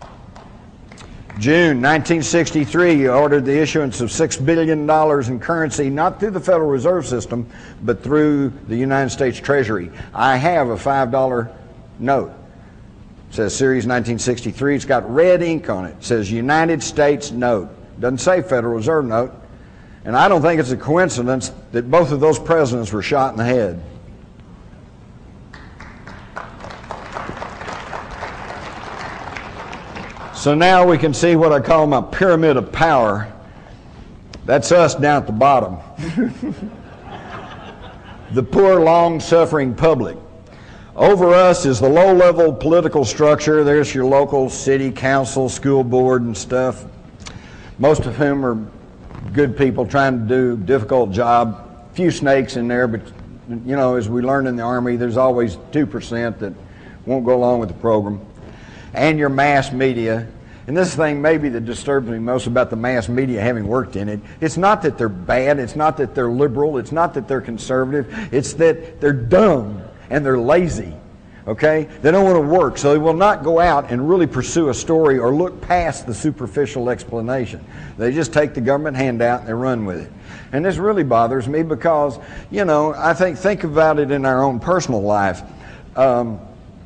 June nineteen sixty-three, he ordered the issuance of six billion dollars in currency, not through the Federal Reserve System, but through the United States Treasury. I have a five dollar note. It says Series nineteen sixty-three. It's got red ink on it. It says United States Note. It doesn't say Federal Reserve Note. And I don't think it's a coincidence that both of those presidents were shot in the head. So now we can see what I call my pyramid of power. That's us down at the bottom. The poor, long-suffering public. Over us is the low-level political structure. There's your local city council, school board, and stuff. Most of whom are good people trying to do a difficult job. A few snakes in there, but you know, as we learned in the Army, there's always two percent that won't go along with the program. And your mass media. And this thing maybe that disturbs me most about the mass media, having worked in it, it's not that they're bad, it's not that they're liberal, it's not that they're conservative, it's that they're dumb and they're lazy, okay? They don't want to work, so they will not go out and really pursue a story or look past the superficial explanation. They just take the government handout and they run with it. And this really bothers me because, you know, I think, think about it in our own personal life. Um,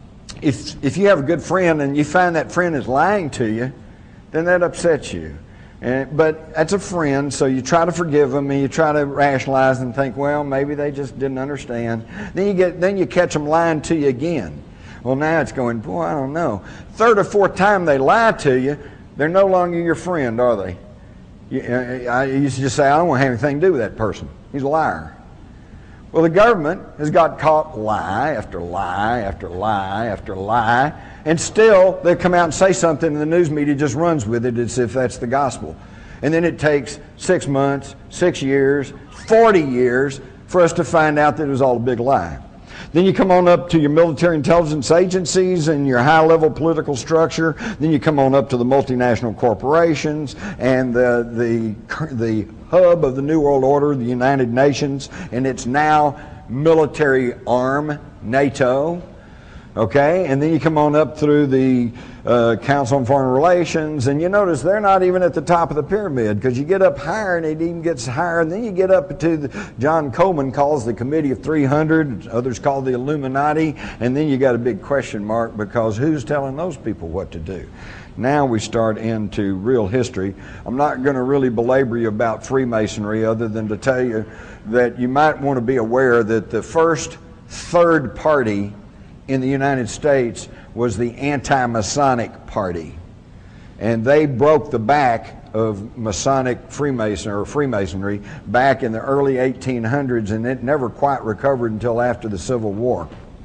If, if you have a good friend and you find that friend is lying to you, then that upsets you. And, but that's a friend, so you try to forgive them and you try to rationalize and think, well, maybe they just didn't understand. Then you get, then you catch them lying to you again. Well, now it's going, boy, I don't know. Third or fourth time they lie to you, they're no longer your friend, are they? You, I used to just say, I don't want to have anything to do with that person. He's a liar. Well, the government has got caught lie after lie after lie after lie, and still they come out and say something and the news media just runs with it as if that's the gospel. And then it takes six months, six years, forty years for us to find out that it was all a big lie. Then you come on up to your military intelligence agencies and your high-level political structure. Then you come on up to the multinational corporations and the, the, the hub of the New World Order, the United Nations, and its now military arm, NATO. Okay, and then you come on up through the uh, Council on Foreign Relations, and you notice they're not even at the top of the pyramid, because you get up higher and it even gets higher, and then you get up to the, John Coleman calls the Committee of three hundred, others call the Illuminati, and then you got a big question mark, because who's telling those people what to do? Now we start into real history. I'm not going to really belabor you about Freemasonry, other than to tell you that you might want to be aware that the first third party in the United States was the Anti-Masonic Party. And they broke the back of Masonic Freemasonry, or Freemasonry, back in the early eighteen hundreds, and it never quite recovered until after the Civil War.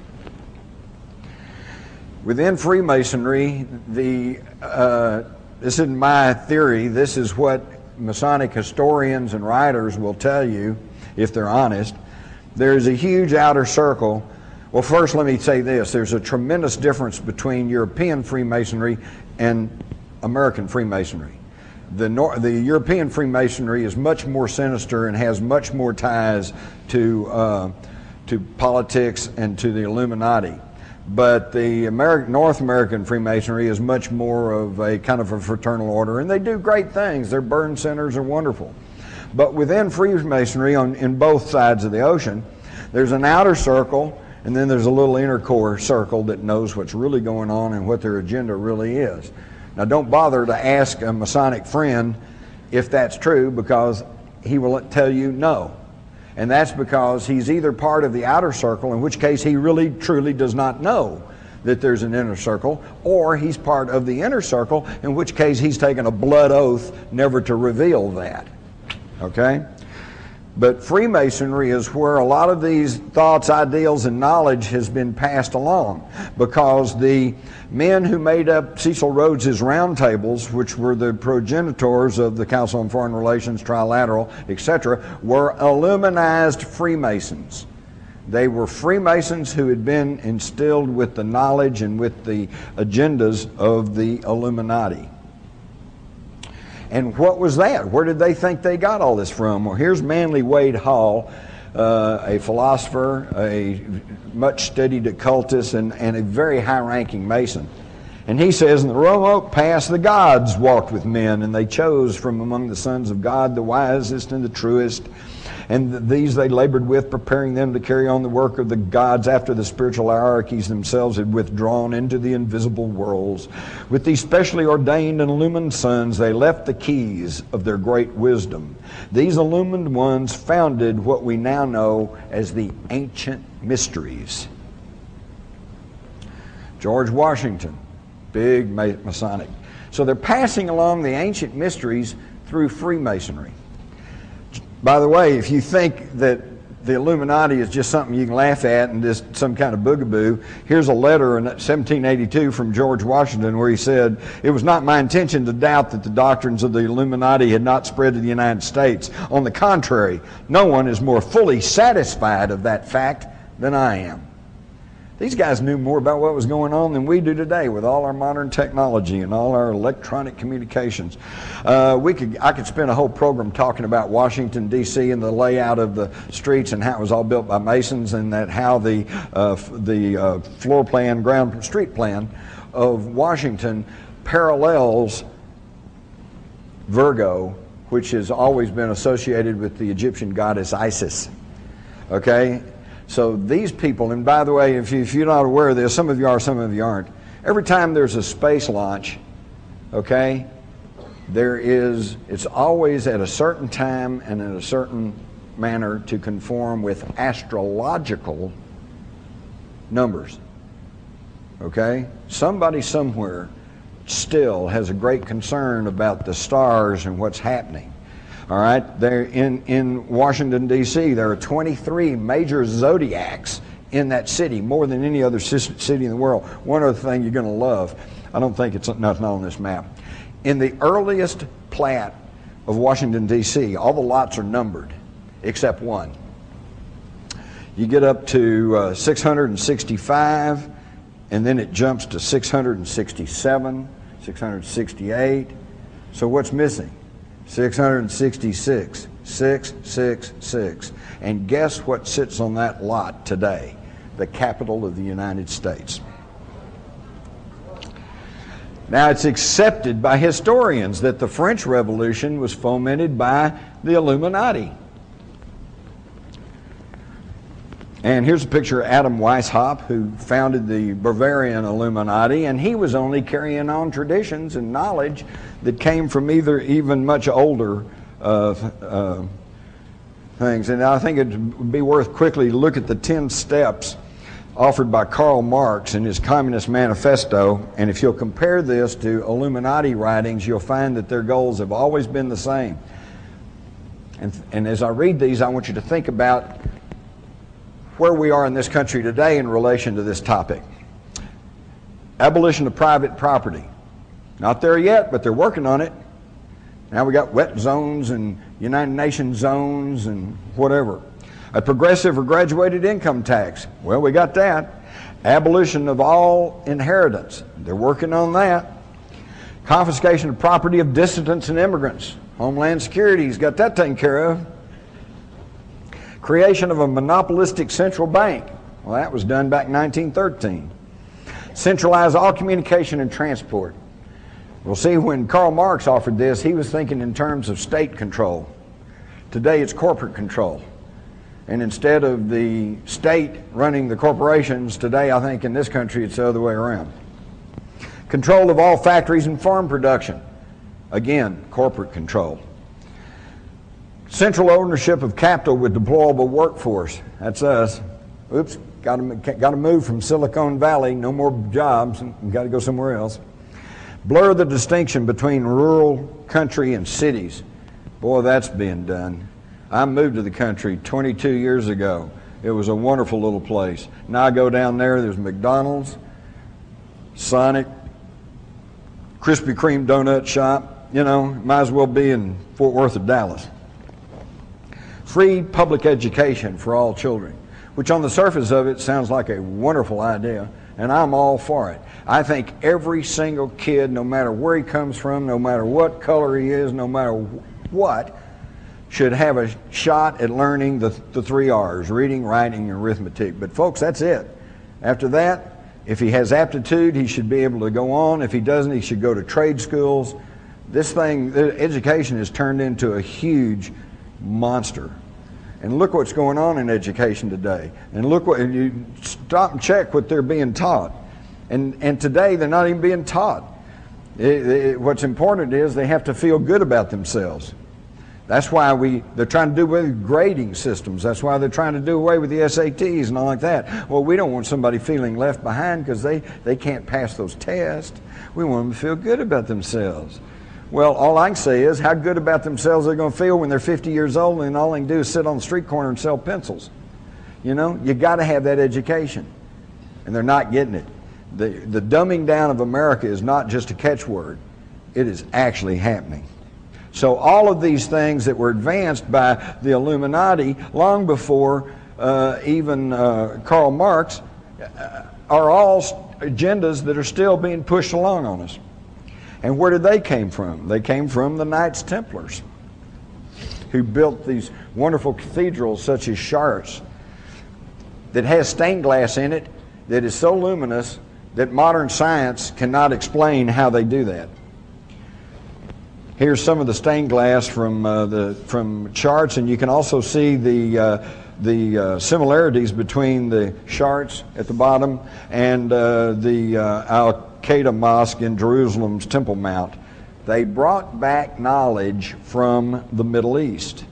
Within Freemasonry, the uh, this isn't my theory, this is what Masonic historians and writers will tell you, if they're honest. There's a huge outer circle. Well, first let me say this. There's a tremendous difference between European Freemasonry and American Freemasonry. The, Nor- the European Freemasonry is much more sinister and has much more ties to, uh, to politics and to the Illuminati. But the American, North American Freemasonry is much more of a kind of a fraternal order, and they do great things. Their burn centers are wonderful. But within Freemasonry, on, in both sides of the ocean, there's an outer circle, and then there's a little inner core circle that knows what's really going on and what their agenda really is. Now, don't bother to ask a Masonic friend if that's true, because he will tell you no. And that's because he's either part of the outer circle, in which case he really truly does not know that there's an inner circle, or he's part of the inner circle, in which case he's taken a blood oath never to reveal that. Okay? But Freemasonry is where a lot of these thoughts, ideals, and knowledge has been passed along, because the men who made up Cecil Rhodes's roundtables, which were the progenitors of the Council on Foreign Relations, Trilateral, et cetera, were Illuminized Freemasons. They were Freemasons who had been instilled with the knowledge and with the agendas of the Illuminati. And what was that? Where did they think they got all this from? Well, here's Manly Wade Hall, uh, a philosopher, a much studied occultist, and, and a very high-ranking Mason. And he says, in the Roanoke Pass, the gods walked with men, and they chose from among the sons of God the wisest and the truest. And these they labored with, preparing them to carry on the work of the gods after the spiritual hierarchies themselves had withdrawn into the invisible worlds. With these specially ordained and illumined sons, they left the keys of their great wisdom. These illumined ones founded what we now know as the ancient mysteries. George Washington, big Masonic. So they're passing along the ancient mysteries through Freemasonry. By the way, if you think that the Illuminati is just something you can laugh at and just some kind of boogaboo, here's a letter in seventeen eighty-two from George Washington where he said, "It was not my intention to doubt that the doctrines of the Illuminati had not spread to the United States. On the contrary, no one is more fully satisfied of that fact than I am." These guys knew more about what was going on than we do today with all our modern technology and all our electronic communications. Uh, we could, I could spend a whole program talking about Washington, D C and the layout of the streets and how it was all built by Masons, and that how the, uh, the uh, floor plan, ground street plan of Washington parallels Virgo, which has always been associated with the Egyptian goddess Isis. Okay? So these people, and by the way, if, you, if you're not aware of this, some of you are, some of you aren't. Every time there's a space launch, okay, there is, it's always at a certain time and in a certain manner to conform with astrological numbers. Okay? Somebody somewhere still has a great concern about the stars and what's happening. All right, there in, in Washington, D C, there are twenty-three major zodiacs in that city, more than any other city in the world. One other thing you're going to love, I don't think it's nothing on this map. In the earliest plat of Washington, D C, all the lots are numbered, except one. You get up to uh, six hundred sixty-five, and then it jumps to six hundred sixty-seven, six hundred sixty-eight. So what's missing? six hundred sixty-six, six six six. And guess what sits on that lot today? The capital of the United States. Now, it's accepted by historians that the French Revolution was fomented by the Illuminati. And here's a picture of Adam Weishaupt, who founded the Bavarian Illuminati, and he was only carrying on traditions and knowledge that came from either even much older uh, uh, things. And I think it would be worth quickly to look at the ten steps offered by Karl Marx in his Communist Manifesto. And if you'll compare this to Illuminati writings, you'll find that their goals have always been the same. And, and as I read these, I want you to think about where we are in this country today in relation to this topic. Abolition of private property. Not there yet, but they're working on it. Now we got wet zones and United Nations zones and whatever. A progressive or graduated income tax. Well, we got that. Abolition of all inheritance. They're working on that. Confiscation of property of dissidents and immigrants. Homeland Security's got that taken care of. Creation of a monopolistic central bank. Well, that was done back in nineteen thirteen. Centralize all communication and transport. Well, see, when Karl Marx offered this, he was thinking in terms of state control. Today, it's corporate control. And instead of the state running the corporations, today, I think in this country, it's the other way around. Control of all factories and farm production. Again, corporate control. Central ownership of capital with deployable workforce. That's us. Oops, got to, got to move from Silicon Valley. No more jobs. Got to go somewhere else. Blur the distinction between rural country and cities. Boy, that's being done. I moved to the country twenty-two years ago. It was a wonderful little place. Now I go down there, there's McDonald's, Sonic, Krispy Kreme donut shop. You know, might as well be in Fort Worth or Dallas. Free public education for all children, which on the surface of it sounds like a wonderful idea, and I'm all for it. I think every single kid, no matter where he comes from, no matter what color he is, no matter what, should have a shot at learning the, the three R's, reading, writing, and arithmetic. But folks, that's it. After that, if he has aptitude, he should be able to go on. If he doesn't, he should go to trade schools. This thing, education has turned into a huge monster. And look what's going on in education today. And look what, you stop and check what they're being taught. And, and today, they're not even being taught. It, it, what's important is they have to feel good about themselves. That's why we, they're trying to do away with grading systems. That's why they're trying to do away with the S A Ts and all like that. Well, we don't want somebody feeling left behind because they, they can't pass those tests. We want them to feel good about themselves. Well, all I can say is how good about themselves they're going to feel when they're fifty years old and all they can do is sit on the street corner and sell pencils. You know, you got to have that education. And they're not getting it. The, the dumbing down of America is not just a catchword. It is actually happening. So all of these things that were advanced by the Illuminati long before uh, even uh, Karl Marx uh, are all agendas that are still being pushed along on us. And where did they came from? They came from the Knights Templars, who built these wonderful cathedrals such as Chartres that has stained glass in it that is so luminous that modern science cannot explain how they do that. Here's some of the stained glass from uh, the from Chartres, and you can also see the uh, the uh, similarities between the Chartres at the bottom and uh, the uh, Al-Qaeda Mosque in Jerusalem's Temple Mount. They brought back knowledge from the Middle East.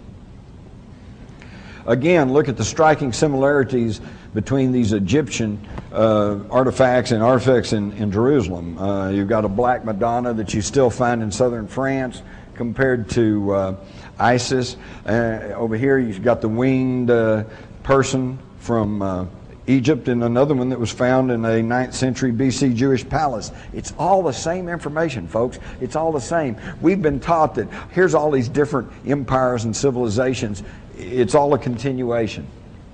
Again, look at the striking similarities between these Egyptian uh, artifacts and artifacts in, in Jerusalem. Uh, you've got a black Madonna that you still find in southern France compared to uh, Isis. Uh, over here you've got the winged uh, person from uh, Egypt and another one that was found in a ninth century B C Jewish palace. It's all the same information, folks. It's all the same. We've been taught that here's all these different empires and civilizations. It's all a continuation.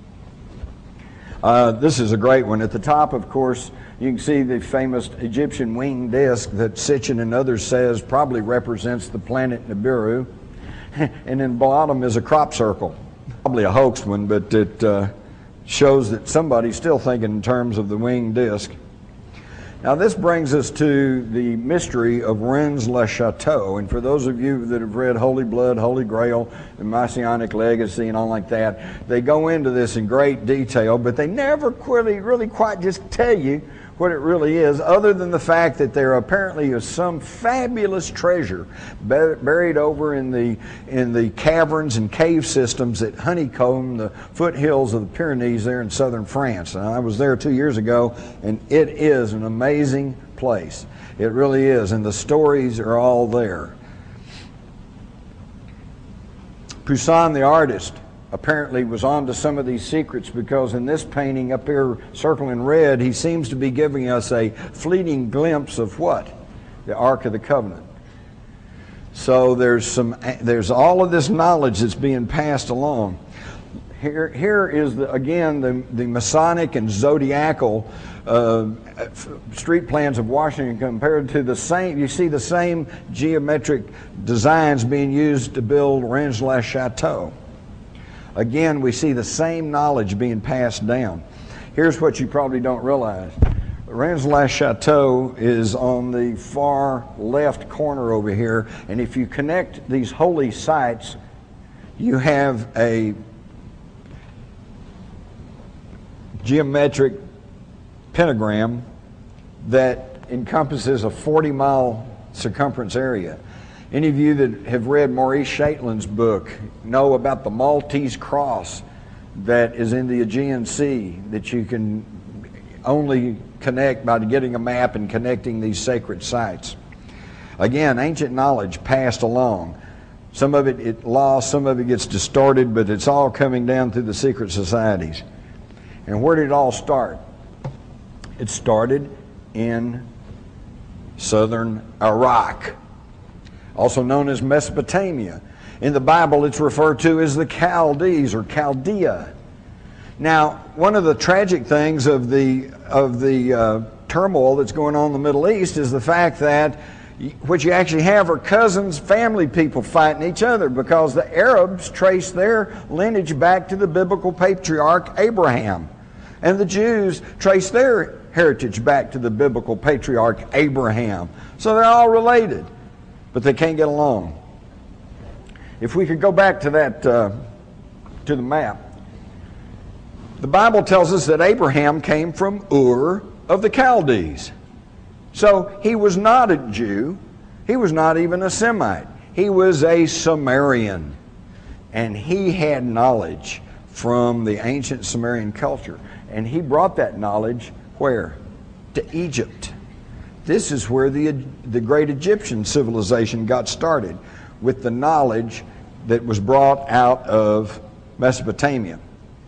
Uh, this is a great one. At the top, of course, you can see the famous Egyptian winged disc that Sitchin and others says probably represents the planet Nibiru. And in the bottom is a crop circle. Probably a hoaxed one, but it uh, shows that somebody's still thinking in terms of the winged disc. Now this brings us to the mystery of Rennes-le-Château. And for those of you that have read Holy Blood, Holy Grail, the Messianic Legacy and all like that, they go into this in great detail, but they never really, really quite just tell you what it really is, other than the fact that there apparently is some fabulous treasure buried over in the in the caverns and cave systems that honeycomb the foothills of the Pyrenees there in southern France. And I was there two years ago, and it is an amazing place. It really is, and the stories are all there. Poussin, the artist, apparently was onto some of these secrets, because in this painting up here circled in red, he seems to be giving us a fleeting glimpse of what? The Ark of the Covenant. So there's some, there's all of this knowledge that's being passed along. Here, here is the, again the, the Masonic and zodiacal uh, street plans of Washington compared to the same. You see the same geometric designs being used to build Rennes-le-Château. Again, we see the same knowledge being passed down. Here's what you probably don't realize. Rennes-le-Château is on the far left corner over here, and if you connect these holy sites, you have a geometric pentagram that encompasses a forty mile circumference area. Any of you that have read Maurice Shaitlin's book know about the Maltese cross that is in the Aegean Sea that you can only connect by getting a map and connecting these sacred sites. Again, ancient knowledge passed along. Some of it, it lost, some of it gets distorted, but it's all coming down through the secret societies. And where did it all start? It started in southern Iraq, also known as Mesopotamia. In the Bible, it's referred to as the Chaldees or Chaldea. Now, one of the tragic things of the of the uh, turmoil that's going on in the Middle East is the fact that what you actually have are cousins, family people fighting each other, because the Arabs trace their lineage back to the biblical patriarch Abraham, and the Jews trace their heritage back to the biblical patriarch Abraham. So they're all related, but they can't get along. If we could go back to that, uh, to the map, the Bible tells us that Abraham came from Ur of the Chaldees. So he was not a Jew. He was not even a Semite. He was a Sumerian. And he had knowledge from the ancient Sumerian culture. And he brought that knowledge where? To Egypt. This is where the, the great Egyptian civilization got started, with the knowledge that was brought out of Mesopotamia.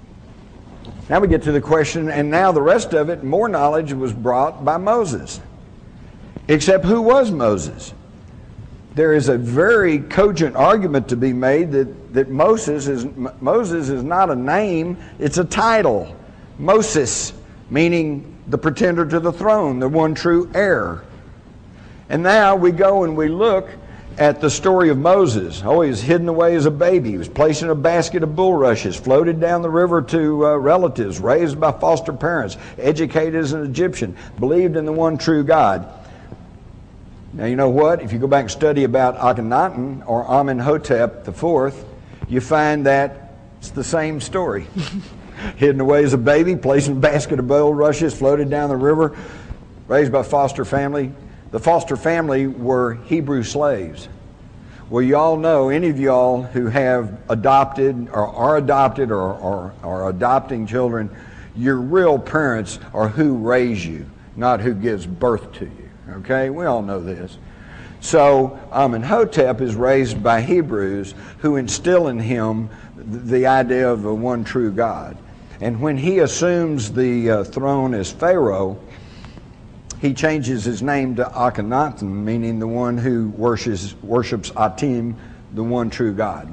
Now we get to the question, and now the rest of it, more knowledge was brought by Moses. Except who was Moses? There is a very cogent argument to be made that, that Moses is, Moses is not a name, it's a title. Moses, meaning the pretender to the throne, the one true heir. And now we go and we look at the story of Moses. Oh, he was hidden away as a baby. He was placed in a basket of bulrushes, floated down the river to uh, relatives, raised by foster parents, educated as an Egyptian, believed in the one true God. Now, you know what? If you go back and study about Akhenaten or Amenhotep the fourth, you find that it's the same story. Hidden away as a baby, placed in a basket of bulrushes, floated down the river, raised by foster family. The foster family were Hebrew slaves. Well, you all know, any of y'all who have adopted or are adopted or are, are adopting children, your real parents are who raise you, not who gives birth to you. Okay? We all know this. So Amenhotep is raised by Hebrews who instill in him the idea of a one true God. And when he assumes the uh, throne as Pharaoh, he changes his name to Akhenaten, meaning the one who worships, worships Atum, the one true God.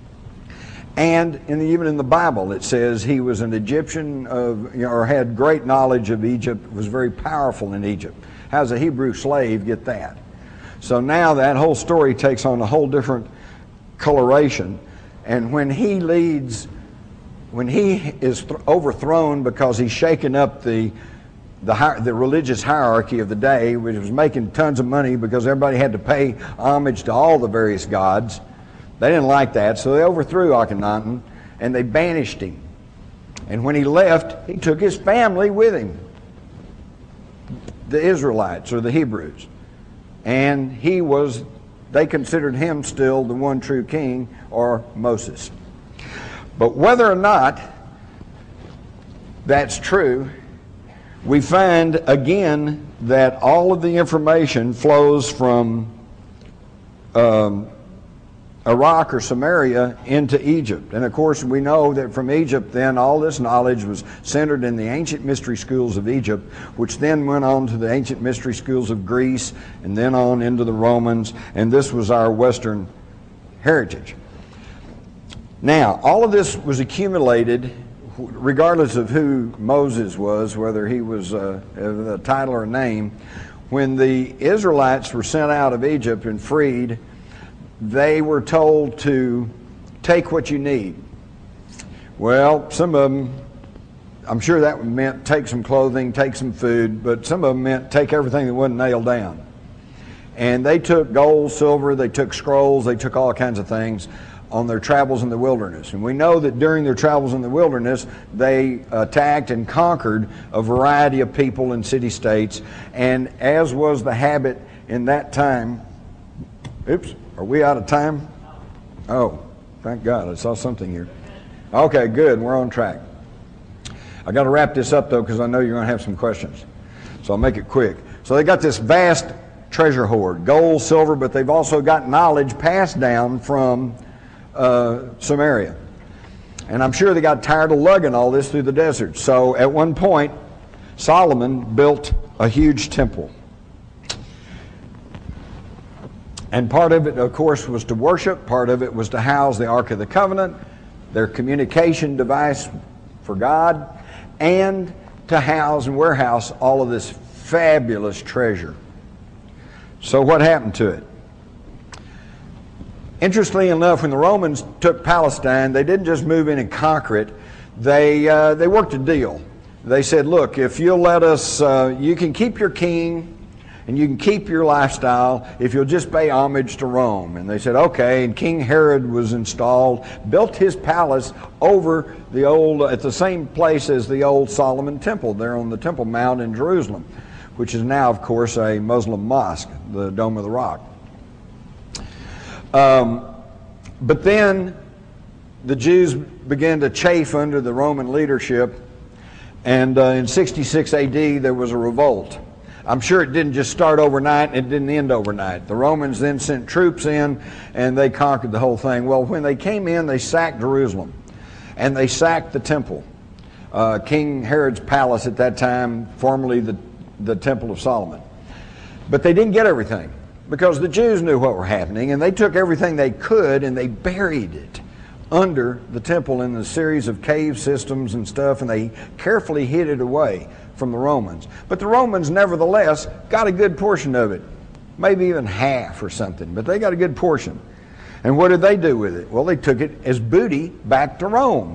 And in the, even in the Bible, it says he was an Egyptian of, you know, or had great knowledge of Egypt, was very powerful in Egypt. How does a Hebrew slave get that? So now that whole story takes on a whole different coloration. And when he leads, when he is th- overthrown because he's shaken up the The, hi- the religious hierarchy of the day, which was making tons of money because everybody had to pay homage to all the various gods. They didn't like that, so they overthrew Akhenaten and they banished him. And when he left, he took his family with him, the Israelites or the Hebrews. And he was, they considered him still the one true king, or Moses. But whether or not that's true, we find again that all of the information flows from um, Iraq or Samaria into Egypt. And of course we know that from Egypt then all this knowledge was centered in the ancient mystery schools of Egypt, which then went on to the ancient mystery schools of Greece and then on into the Romans, and this was our Western heritage. Now, all of this was accumulated regardless of who Moses was, whether he was uh, a title or a name. When the Israelites were sent out of Egypt and freed, they were told to take what you need. Well, some of them, I'm sure that meant take some clothing, take some food, but some of them meant take everything that wasn't nailed down. And they took gold, silver, they took scrolls, they took all kinds of things on their travels in the wilderness. And we know that during their travels in the wilderness, they attacked and conquered a variety of people and city-states. And as was the habit in that time, oops, are we out of time? Oh, thank God, I saw something here. Okay, good, we're on track. I got to wrap this up though, because I know you're going to have some questions. So I'll make it quick. So they got this vast treasure hoard, gold, silver, but they've also got knowledge passed down from uh, Samaria. And I'm sure they got tired of lugging all this through the desert. So at one point, Solomon built a huge temple. And part of it, of course, was to worship. Part of it was to house the Ark of the Covenant, their communication device for God, and to house and warehouse all of this fabulous treasure. So what happened to it? Interestingly enough, when the Romans took Palestine, they didn't just move in and conquer it. They, uh, they worked a deal. They said, look, if you'll let us, uh, you can keep your king and you can keep your lifestyle if you'll just pay homage to Rome. And they said, okay. And King Herod was installed, built his palace over the old, at the same place as the old Solomon Temple there on the Temple Mount in Jerusalem, which is now, of course, a Muslim mosque, the Dome of the Rock. Um, but then the Jews began to chafe under the Roman leadership, and uh, in sixty-six A D there was a revolt. I'm sure it didn't just start overnight and it didn't end overnight. The Romans then sent troops in and they conquered the whole thing. Well, when they came in, they sacked Jerusalem and they sacked the temple. Uh, King Herod's palace at that time, formerly the, the Temple of Solomon. But they didn't get everything, because the Jews knew what were happening, and they took everything they could and they buried it under the temple in a series of cave systems and stuff, and they carefully hid it away from the Romans. But the Romans nevertheless got a good portion of it, maybe even half or something, but they got a good portion. And what did they do with it? Well, they took it as booty back to Rome.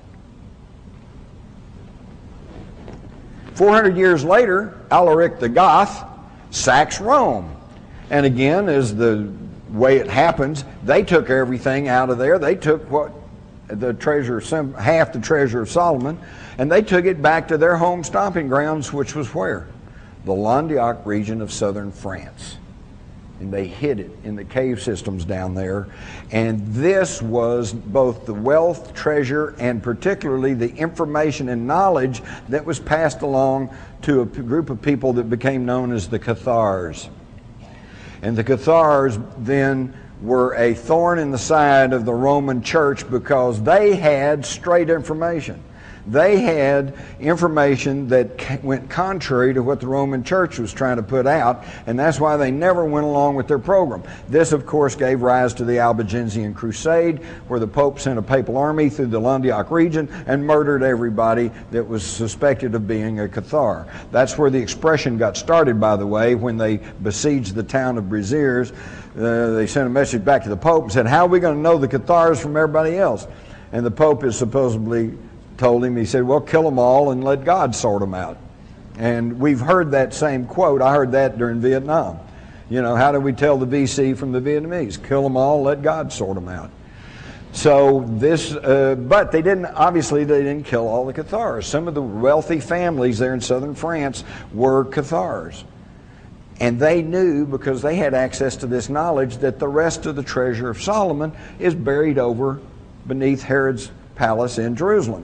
four hundred years later, Alaric the Goth sacks Rome. And again, as the way it happens, they took everything out of there. They took what the treasure, some, half the treasure of Solomon, and they took it back to their home stomping grounds, which was where? The Languedoc region of southern France. And they hid it in the cave systems down there. And this was both the wealth, treasure, and particularly the information and knowledge that was passed along to a group of people that became known as the Cathars. And the Cathars then were a thorn in the side of the Roman church because they had straight information. They had information that went contrary to what the Roman church was trying to put out, and that's why they never went along with their program. This, of course, gave rise to the Albigensian Crusade, where the Pope sent a papal army through the Languedoc region and murdered everybody that was suspected of being a Cathar. That's where the expression got started, by the way, when they besieged the town of Béziers. Uh, they sent a message back to the Pope and said, how are we going to know the Cathars from everybody else? And the Pope is supposedly told him, he said, well, kill them all and let God sort them out. And we've heard that same quote. I heard that during Vietnam. You know, how do we tell the V C from the Vietnamese? Kill them all, let God sort them out. So this, uh, but they didn't, obviously they didn't kill all the Cathars. Some of the wealthy families there in southern France were Cathars. And they knew, because they had access to this knowledge, that the rest of the treasure of Solomon is buried over beneath Herod's palace in Jerusalem.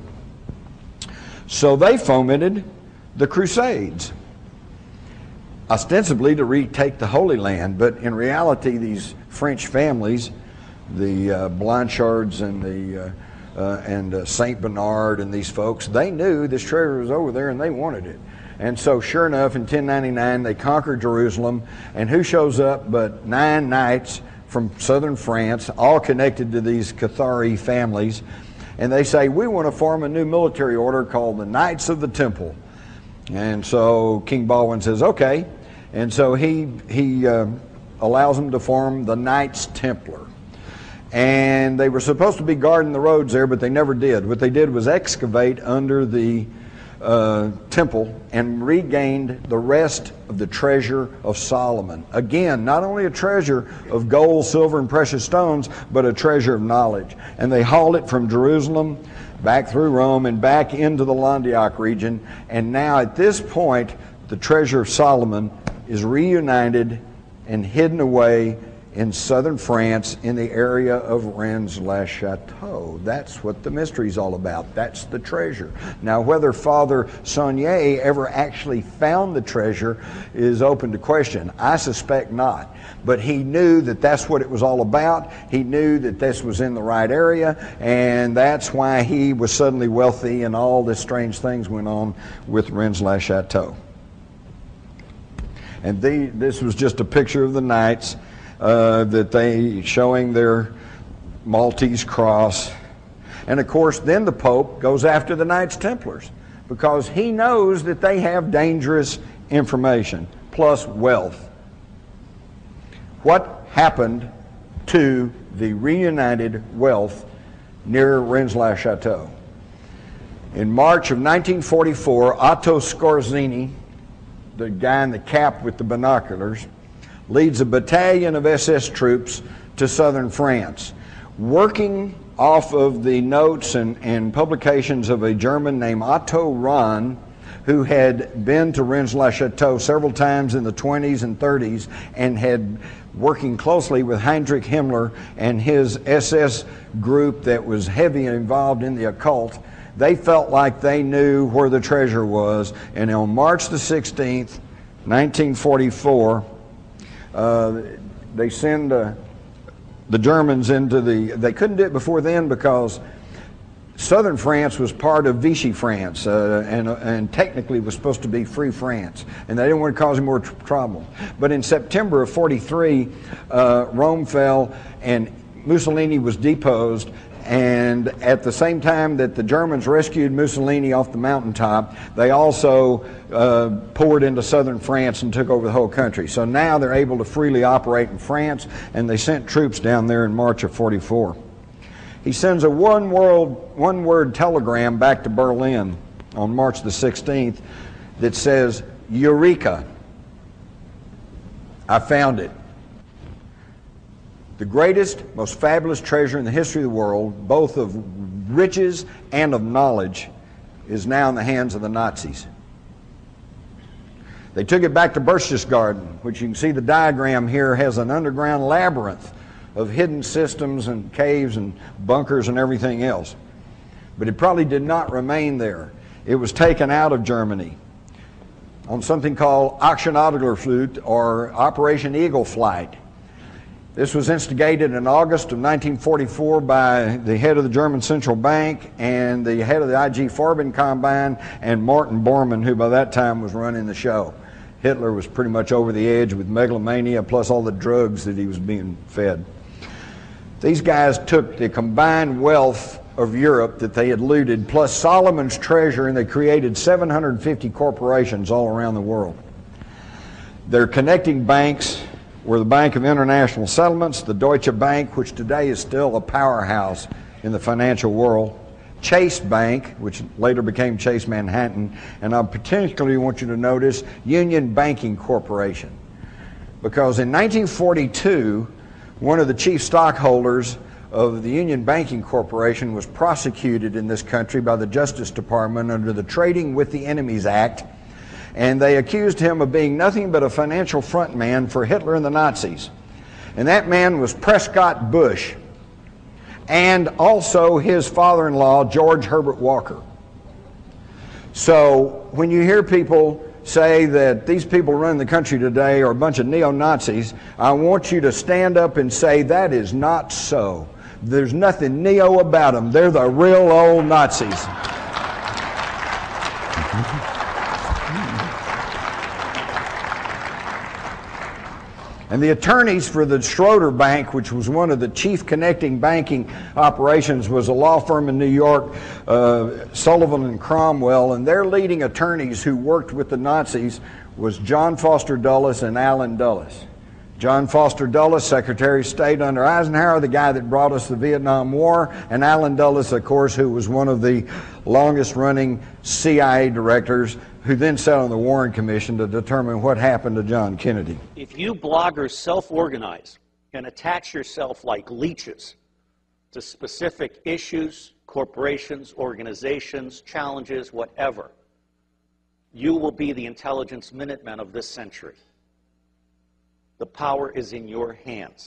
So they fomented the Crusades, ostensibly to retake the Holy Land, but in reality these French families, the uh, Blanchards and the uh, uh, and uh, Saint Bernard and these folks, they knew this treasure was over there and they wanted it. And so sure enough, in ten ninety-nine they conquered Jerusalem, and who shows up but nine knights from southern France, all connected to these Cathari families. And they say, we want to form a new military order called the Knights of the Temple. And so King Baldwin says, okay. And so he, he uh, allows them to form the Knights Templar. And they were supposed to be guarding the roads there, but they never did. What they did was excavate under the uh, temple and regained the rest of the treasure of Solomon. Again, not only a treasure of gold, silver, and precious stones, but a treasure of knowledge. And they hauled it from Jerusalem back through Rome and back into the Languedoc region. And now at this point, the treasure of Solomon is reunited and hidden away in southern France in the area of Rennes-le-Château. That's what the mystery's all about. That's the treasure. Now, whether Father Saunier ever actually found the treasure is open to question. I suspect not. But he knew that that's what it was all about. He knew that this was in the right area, and that's why he was suddenly wealthy and all this strange things went on with Rennes-le-Château. And the, this was just a picture of the knights uh, that they showing their Maltese cross. And of course, then the Pope goes after the Knights Templars because he knows that they have dangerous information plus wealth. What happened to the reunited wealth near Rennes-le-Château? In March of nineteen forty-four, Otto Skorzeny, the guy in the cap with the binoculars, leads a battalion of S S troops to southern France, working off of the notes and, and publications of a German named Otto Rahn, who had been to Rennes-le-Château several times in the twenties and thirties and had working closely with Heinrich Himmler and his S S group that was heavy involved in the occult. They felt like they knew where the treasure was, and on March the sixteenth, nineteen forty-four, uh, they send uh, the Germans into the, they couldn't do it before then because southern France was part of Vichy France, uh, and, uh, and technically was supposed to be Free France, and they didn't want to cause any more tr trouble. But in September of forty-three, uh, Rome fell and Mussolini was deposed, and at the same time that the Germans rescued Mussolini off the mountaintop, they also uh, poured into southern France and took over the whole country. So now they're able to freely operate in France, and they sent troops down there in March of forty-four. He sends a one world, one word telegram back to Berlin on March the sixteenth that says, "Eureka, I found it. The greatest, most fabulous treasure in the history of the world, both of riches and of knowledge, is now in the hands of the Nazis." They took it back to Berchtesgaden, which you can see the diagram here has an underground labyrinth of hidden systems and caves and bunkers and everything else. But it probably did not remain there. It was taken out of Germany on something called Aktion Adlerflut, or Operation Eagle Flight. This was instigated in August of nineteen forty-four by the head of the German Central Bank and the head of the I G Farben Combine and Martin Bormann, who by that time was running the show. Hitler was pretty much over the edge with megalomania plus all the drugs that he was being fed. These guys took the combined wealth of Europe that they had looted plus Solomon's treasure, and they created seven hundred fifty corporations all around the world. Their connecting banks were the Bank of International Settlements, the Deutsche Bank, which today is still a powerhouse in the financial world, Chase Bank, which later became Chase Manhattan, and I particularly want you to notice Union Banking Corporation. Because in nineteen forty-two, one of the chief stockholders of the Union Banking Corporation was prosecuted in this country by the Justice Department under the Trading with the Enemies Act, and they accused him of being nothing but a financial front man for Hitler and the Nazis. And that man was Prescott Bush, and also his father-in-law, George Herbert Walker. So when you hear people say that these people running the country today are a bunch of neo-Nazis, I want you to stand up and say that is not so. There's nothing neo about them. They're the real old Nazis. And the attorneys for the Schroeder Bank, which was one of the chief connecting banking operations, was a law firm in New York, uh, Sullivan and Cromwell, and their leading attorneys who worked with the Nazis was John Foster Dulles and Allen Dulles. John Foster Dulles, Secretary of State under Eisenhower, the guy that brought us the Vietnam War, and Allen Dulles, of course, who was one of the longest-running C I A directors, who then sat on the Warren Commission to determine what happened to John Kennedy. If you bloggers self-organize and attach yourself like leeches to specific issues, corporations, organizations, challenges, whatever, you will be the intelligence Minutemen of this century. The power is in your hands.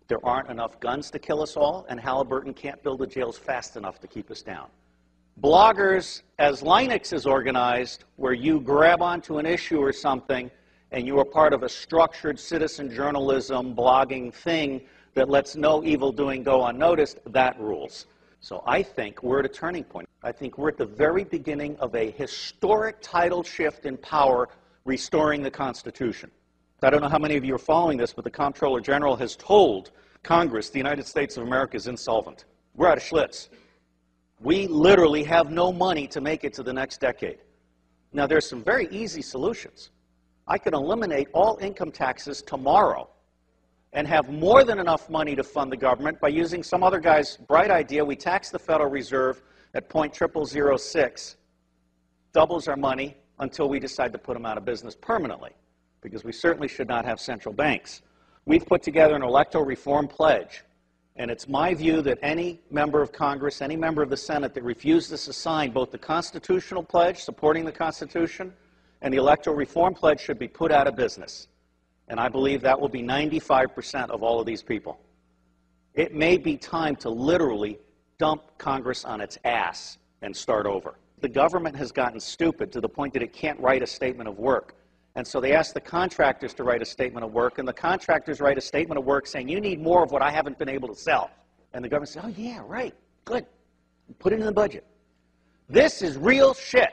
There aren't enough guns to kill us all, and Halliburton can't build the jails fast enough to keep us down. Bloggers, as Linux is organized, where you grab onto an issue or something and you are part of a structured citizen journalism blogging thing that lets no evil doing go unnoticed, that rules. So I think we're at a turning point. I think we're at the very beginning of a historic tidal shift in power, restoring the Constitution. I don't know how many of you are following this, but the Comptroller General has told Congress the United States of America is insolvent. We're out of Schlitz. We literally have no money to make it to the next decade. Now, there's some very easy solutions. I can eliminate all income taxes tomorrow and have more than enough money to fund the government by using some other guy's bright idea. We tax the Federal Reserve at point triple zero six, doubles our money until we decide to put them out of business permanently, because we certainly should not have central banks. We've put together an electoral reform pledge, and it's my view that any member of Congress, any member of the Senate that refuses to sign both the constitutional pledge supporting the Constitution and the electoral reform pledge should be put out of business. And I believe that will be ninety-five percent of all of these people. It may be time to literally dump Congress on its ass and start over. The government has gotten stupid to the point that it can't write a statement of work. And so they ask the contractors to write a statement of work, and the contractors write a statement of work saying, you need more of what I haven't been able to sell. And the government says, oh yeah, right, good. Put it in the budget. This is real shit.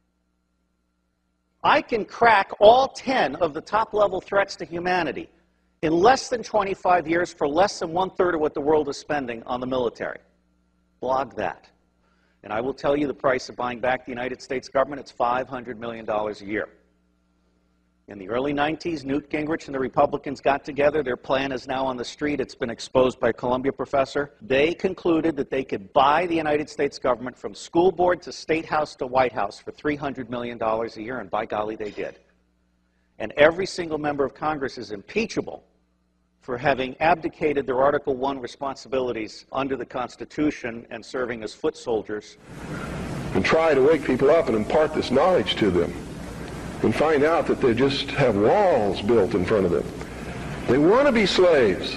I can crack all ten of the top-level threats to humanity in less than twenty-five years for less than one-third of what the world is spending on the military. Blog that. And I will tell you the price of buying back the United States government, it's five hundred million dollars a year. In the early nineties, Newt Gingrich and the Republicans got together. Their plan is now on the street. It's been exposed by a Columbia professor. They concluded that they could buy the United States government from school board to State House to White House for three hundred million dollars a year, and by golly, they did. And every single member of Congress is impeachable for having abdicated their Article one responsibilities under the Constitution and serving as foot soldiers. And try to wake people up and impart this knowledge to them, and find out that they just have walls built in front of them. They want to be slaves.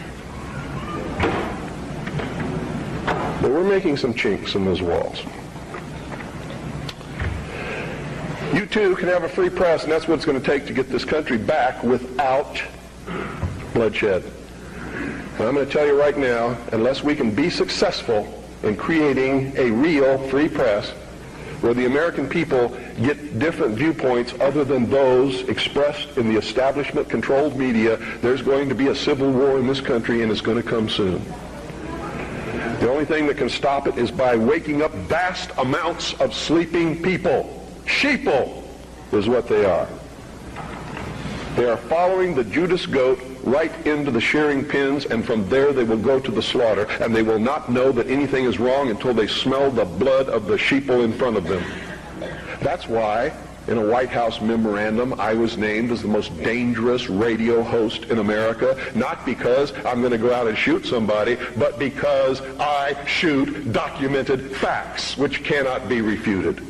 But we're making some chinks in those walls. You too can have a free press, and that's what it's going to take to get this country back without bloodshed. And I'm going to tell you right now, unless we can be successful in creating a real free press, where the American people get different viewpoints other than those expressed in the establishment-controlled media, there's going to be a civil war in this country, and it's going to come soon. The only thing that can stop it is by waking up vast amounts of sleeping people. Sheeple is what they are. They are following the Judas goat right into the shearing pins, and from there they will go to the slaughter, and they will not know that anything is wrong until they smell the blood of the sheeple in front of them. That's why, in a White House memorandum, I was named as the most dangerous radio host in America, not because I'm going to go out and shoot somebody, but because I shoot documented facts which cannot be refuted.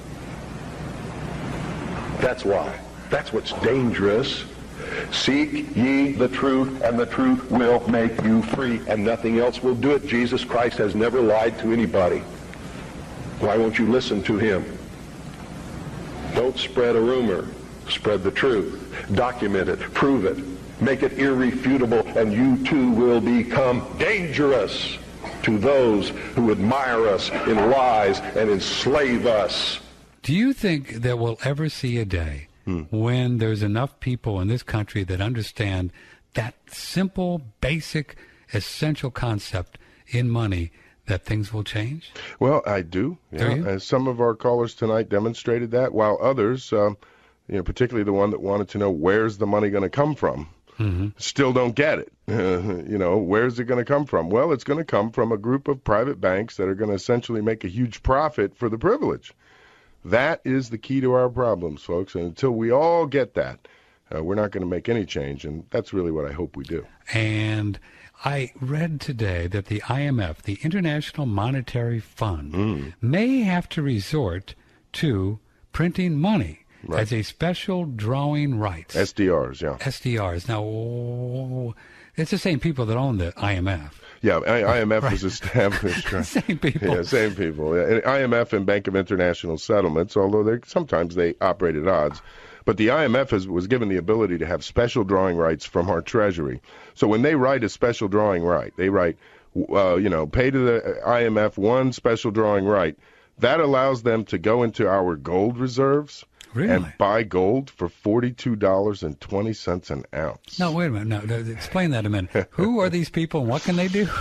That's why. That's what's dangerous. Seek ye the truth, and the truth will make you free, and nothing else will do it. Jesus Christ has never lied to anybody. Why won't you listen to him? Don't spread a rumor. Spread the truth. Document it. Prove it. Make it irrefutable, and you too will become dangerous to those who admire us in lies and enslave us. Do you think that we'll ever see a day Hmm. when there's enough people in this country that understand that simple, basic, essential concept in money that things will change? Well, I do. Do you? As some of our callers tonight demonstrated that, while others, um, you know, particularly the one that wanted to know where's the money going to come from, mm-hmm. still don't get it. Uh, you know, where's it going to come from? Well, it's going to come from a group of private banks that are going to essentially make a huge profit for the privilege. That is the key to our problems, folks. And until we all get that, uh, we're not going to make any change. And that's really what I hope we do. And I read today that the I M F, the International Monetary Fund, mm. may have to resort to printing money right. as a special drawing rights. S D Rs, yeah. S D Rs. Now, It's the same people that own the I M F. Yeah, I M F right. was established. Right? Same people. Yeah, same people. Yeah. And I M F and Bank of International Settlements, although they sometimes they operate at odds. But the I M F has, was given the ability to have special drawing rights from our Treasury. So when they write a special drawing right, they write, uh, you know, pay to the I M F one special drawing right. That allows them to go into our gold reserves really? and buy gold for forty-two dollars and twenty cents an ounce. No, wait a minute. No, explain that a minute. Who are these people and what can they do?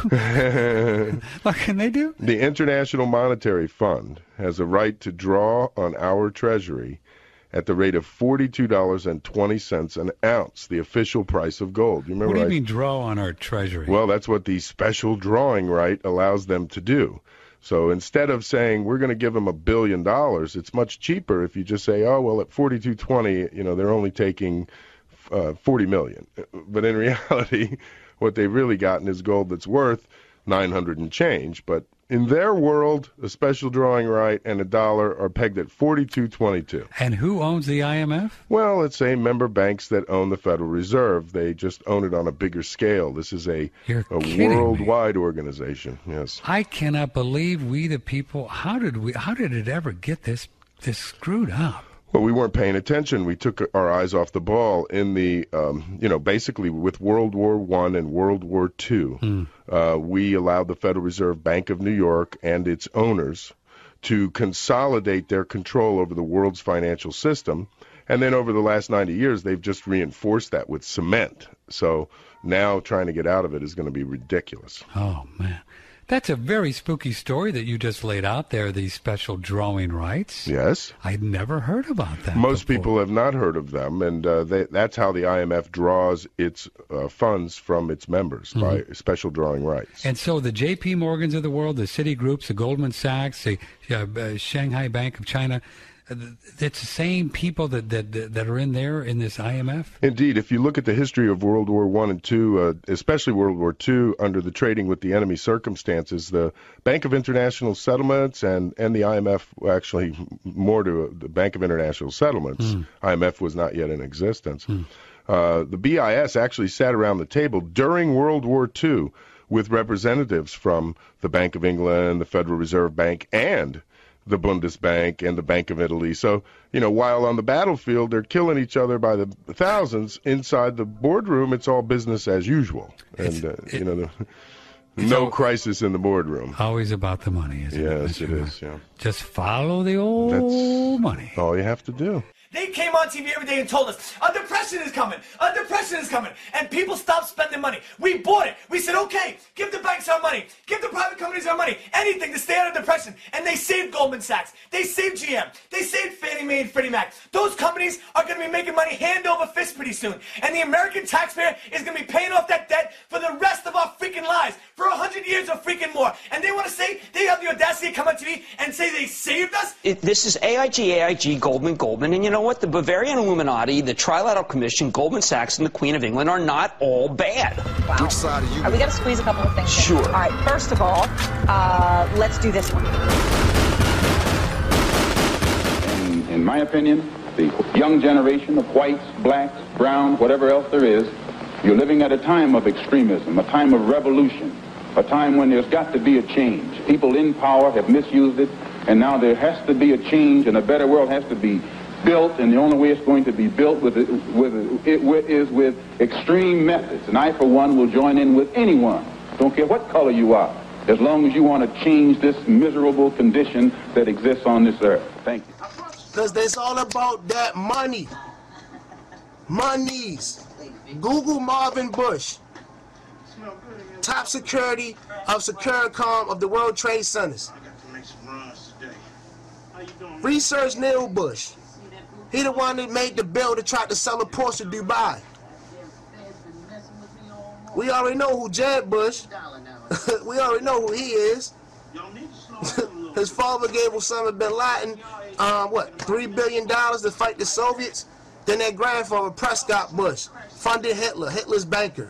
What can they do? The International Monetary Fund has a right to draw on our Treasury at the rate of forty-two dollars and twenty cents an ounce, the official price of gold. You remember? What do you I, mean draw on our Treasury? Well, that's what the special drawing right allows them to do. So instead of saying we're going to give them a billion dollars, it's much cheaper if you just say, oh, well, at forty-two twenty, you know, they're only taking uh, forty million. But in reality, what they've really gotten is gold that's worth nine hundred and change. But in their world, a special drawing right and a dollar are pegged at forty-two twenty-two. And who owns the I M F? Well, it's a member banks that own the Federal Reserve. They just own it on a bigger scale. This is a, a worldwide me. organization. Yes. I cannot believe we the people. How did we? How did it ever get this this screwed up? Well, we weren't paying attention. We took our eyes off the ball in the, um, you know, basically with World War One and World War Two. Mm. Uh, we allowed the Federal Reserve Bank of New York and its owners to consolidate their control over the world's financial system. And then over the last ninety years, they've just reinforced that with cement. So now trying to get out of it is going to be ridiculous. Oh, man. That's a very spooky story that you just laid out there, these special drawing rights. Yes. I'd never heard about that Most before. people have not heard of them, and uh, they, that's how the I M F draws its uh, funds from its members, mm-hmm. by special drawing rights. And so the J P Morgans of the world, the Citigroups, the Goldman Sachs, the uh, uh, Shanghai Bank of China, it's the same people that, that that are in there in this I M F? Indeed. If you look at the history of World War One and Two, uh, especially World War Two, under the trading with the enemy circumstances, the Bank of International Settlements and, and the I M F, actually more to the Bank of International Settlements, mm. I M F was not yet in existence. Mm. Uh, the B I S actually sat around the table during World War Two with representatives from the Bank of England, the Federal Reserve Bank, and the Bundesbank and the Bank of Italy. So, you know, while on the battlefield they're killing each other by the thousands, inside the boardroom it's all business as usual. And, uh, it, you know, the, no crisis in the boardroom. Always about the money, isn't it? Yes, it is, yeah. Just follow the old That's money. all you have to do. They came on T V every day and told us, a depression is coming, a depression is coming, and people stopped spending money. We bought it. We said, okay, give the banks our money, give the private companies our money, anything to stay out of depression. And they saved Goldman Sachs, they saved G M, they saved Fannie Mae and Freddie Mac. Those companies are going to be making money hand over fist pretty soon. And the American taxpayer is going to be paying off that debt for the rest of our freaking lives, for a hundred years or freaking more. And they want to say, they have the audacity to come on T V and say they saved us? It, this is A I G, A I G, Goldman, Goldman, and you know what? The Bavarian Illuminati, the Trilateral Commission, Goldman Sachs, and the Queen of England are not all bad. Wow. Which side are you? All right, we got to squeeze a couple of things Sure. in. All right, first of all, uh, let's do this one. In, in my opinion, the young generation of whites, blacks, browns, whatever else there is, you're living at a time of extremism, a time of revolution, a time when there's got to be a change. People in power have misused it, and now there has to be a change, and a better world has to be built, and the only way it's going to be built with it, with it, it is with extreme methods. And I, for one, will join in with anyone, don't care what color you are, as long as you want to change this miserable condition that exists on this earth. Thank you. Because it's all about that money. Monies. Google Marvin Bush, top security of Securicom of the World Trade Centers. Research Neil Bush. He the one that made the bill to try to sell a Porsche to Dubai. We already know who Jeb Bush. We already know who he is. His father gave Osama bin Laden, um, what, three billion dollars to fight the Soviets? Then their grandfather, Prescott Bush, funded Hitler, Hitler's banker.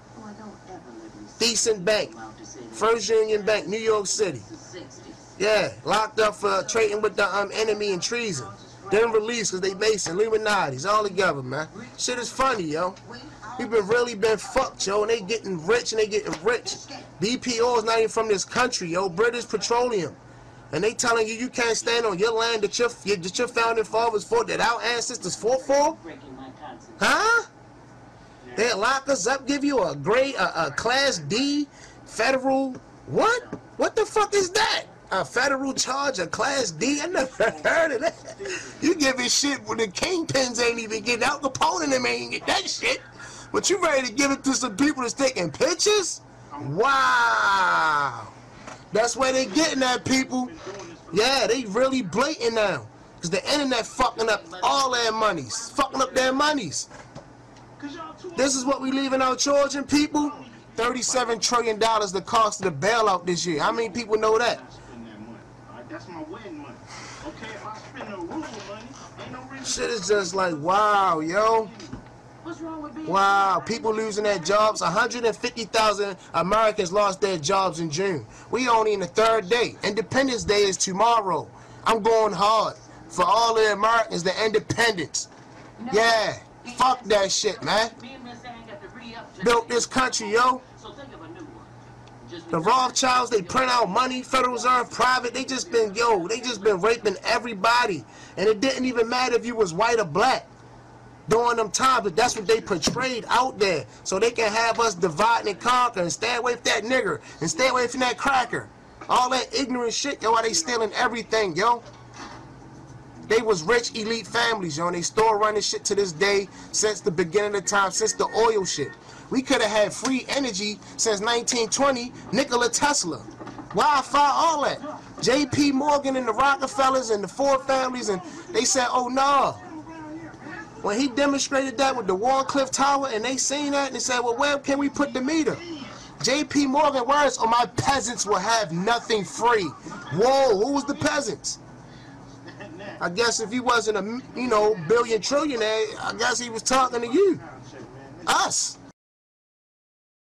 Decent Bank, First Union Bank, New York City. Yeah, locked up for trading with the um, enemy and treason. Then released because they Mason, Illuminati's, all together, man. Shit is funny, yo. We've been really been fucked, yo, and they getting rich and they getting rich. B P O is not even from this country, yo. British Petroleum. And they telling you you can't stand on your land that your, that your founding fathers fought, that our ancestors fought for? Huh? They'll lock us up, give you a grade, a, a class D federal, what? What the fuck is that? A federal charge, a class D? I never heard of that. You giving shit when the kingpins ain't even getting out. Capone and them ain't get that shit. But you ready to give it to some people that's taking pictures? Wow. That's where they getting at, people. Yeah, they really blatant now. Because the internet fucking up all their monies. Fucking up their monies. This is what we leaving our children, people. thirty-seven trillion dollars the cost of the bailout this year. How many people know that? That's my wedding money. Okay, if I spend no Ruble money, ain't no reason. Shit is just like, wow, yo. Wow, people losing their jobs. one hundred fifty thousand Americans lost their jobs in June. We only in the third day. Independence Day is tomorrow. I'm going hard for all the Americans, the independence. Yeah, fuck that shit, man. Built this country, yo. The Rothschilds, they print out money, Federal Reserve, private. They just been, yo, they just been raping everybody. And it didn't even matter if you was white or black during them times, but that's what they portrayed out there. So they can have us divide and conquer and stay away from that nigger and stay away from that cracker. All that ignorant shit, yo, why they stealing everything, yo. They was rich elite families, yo, and they still running shit to this day since the beginning of time, since the oil shit. We could have had free energy since nineteen twenty, Nikola Tesla. Wi-Fi, all that. J P Morgan and the Rockefellers and the Ford families, and they said, oh, no. When he demonstrated that with the Warcliffe Tower, and they seen that, and they said, well, where can we put the meter? J P Morgan words, oh, my peasants will have nothing free. Whoa, who was the peasants? I guess if he wasn't a, you know, billion trillionaire, I guess he was talking to you. Us.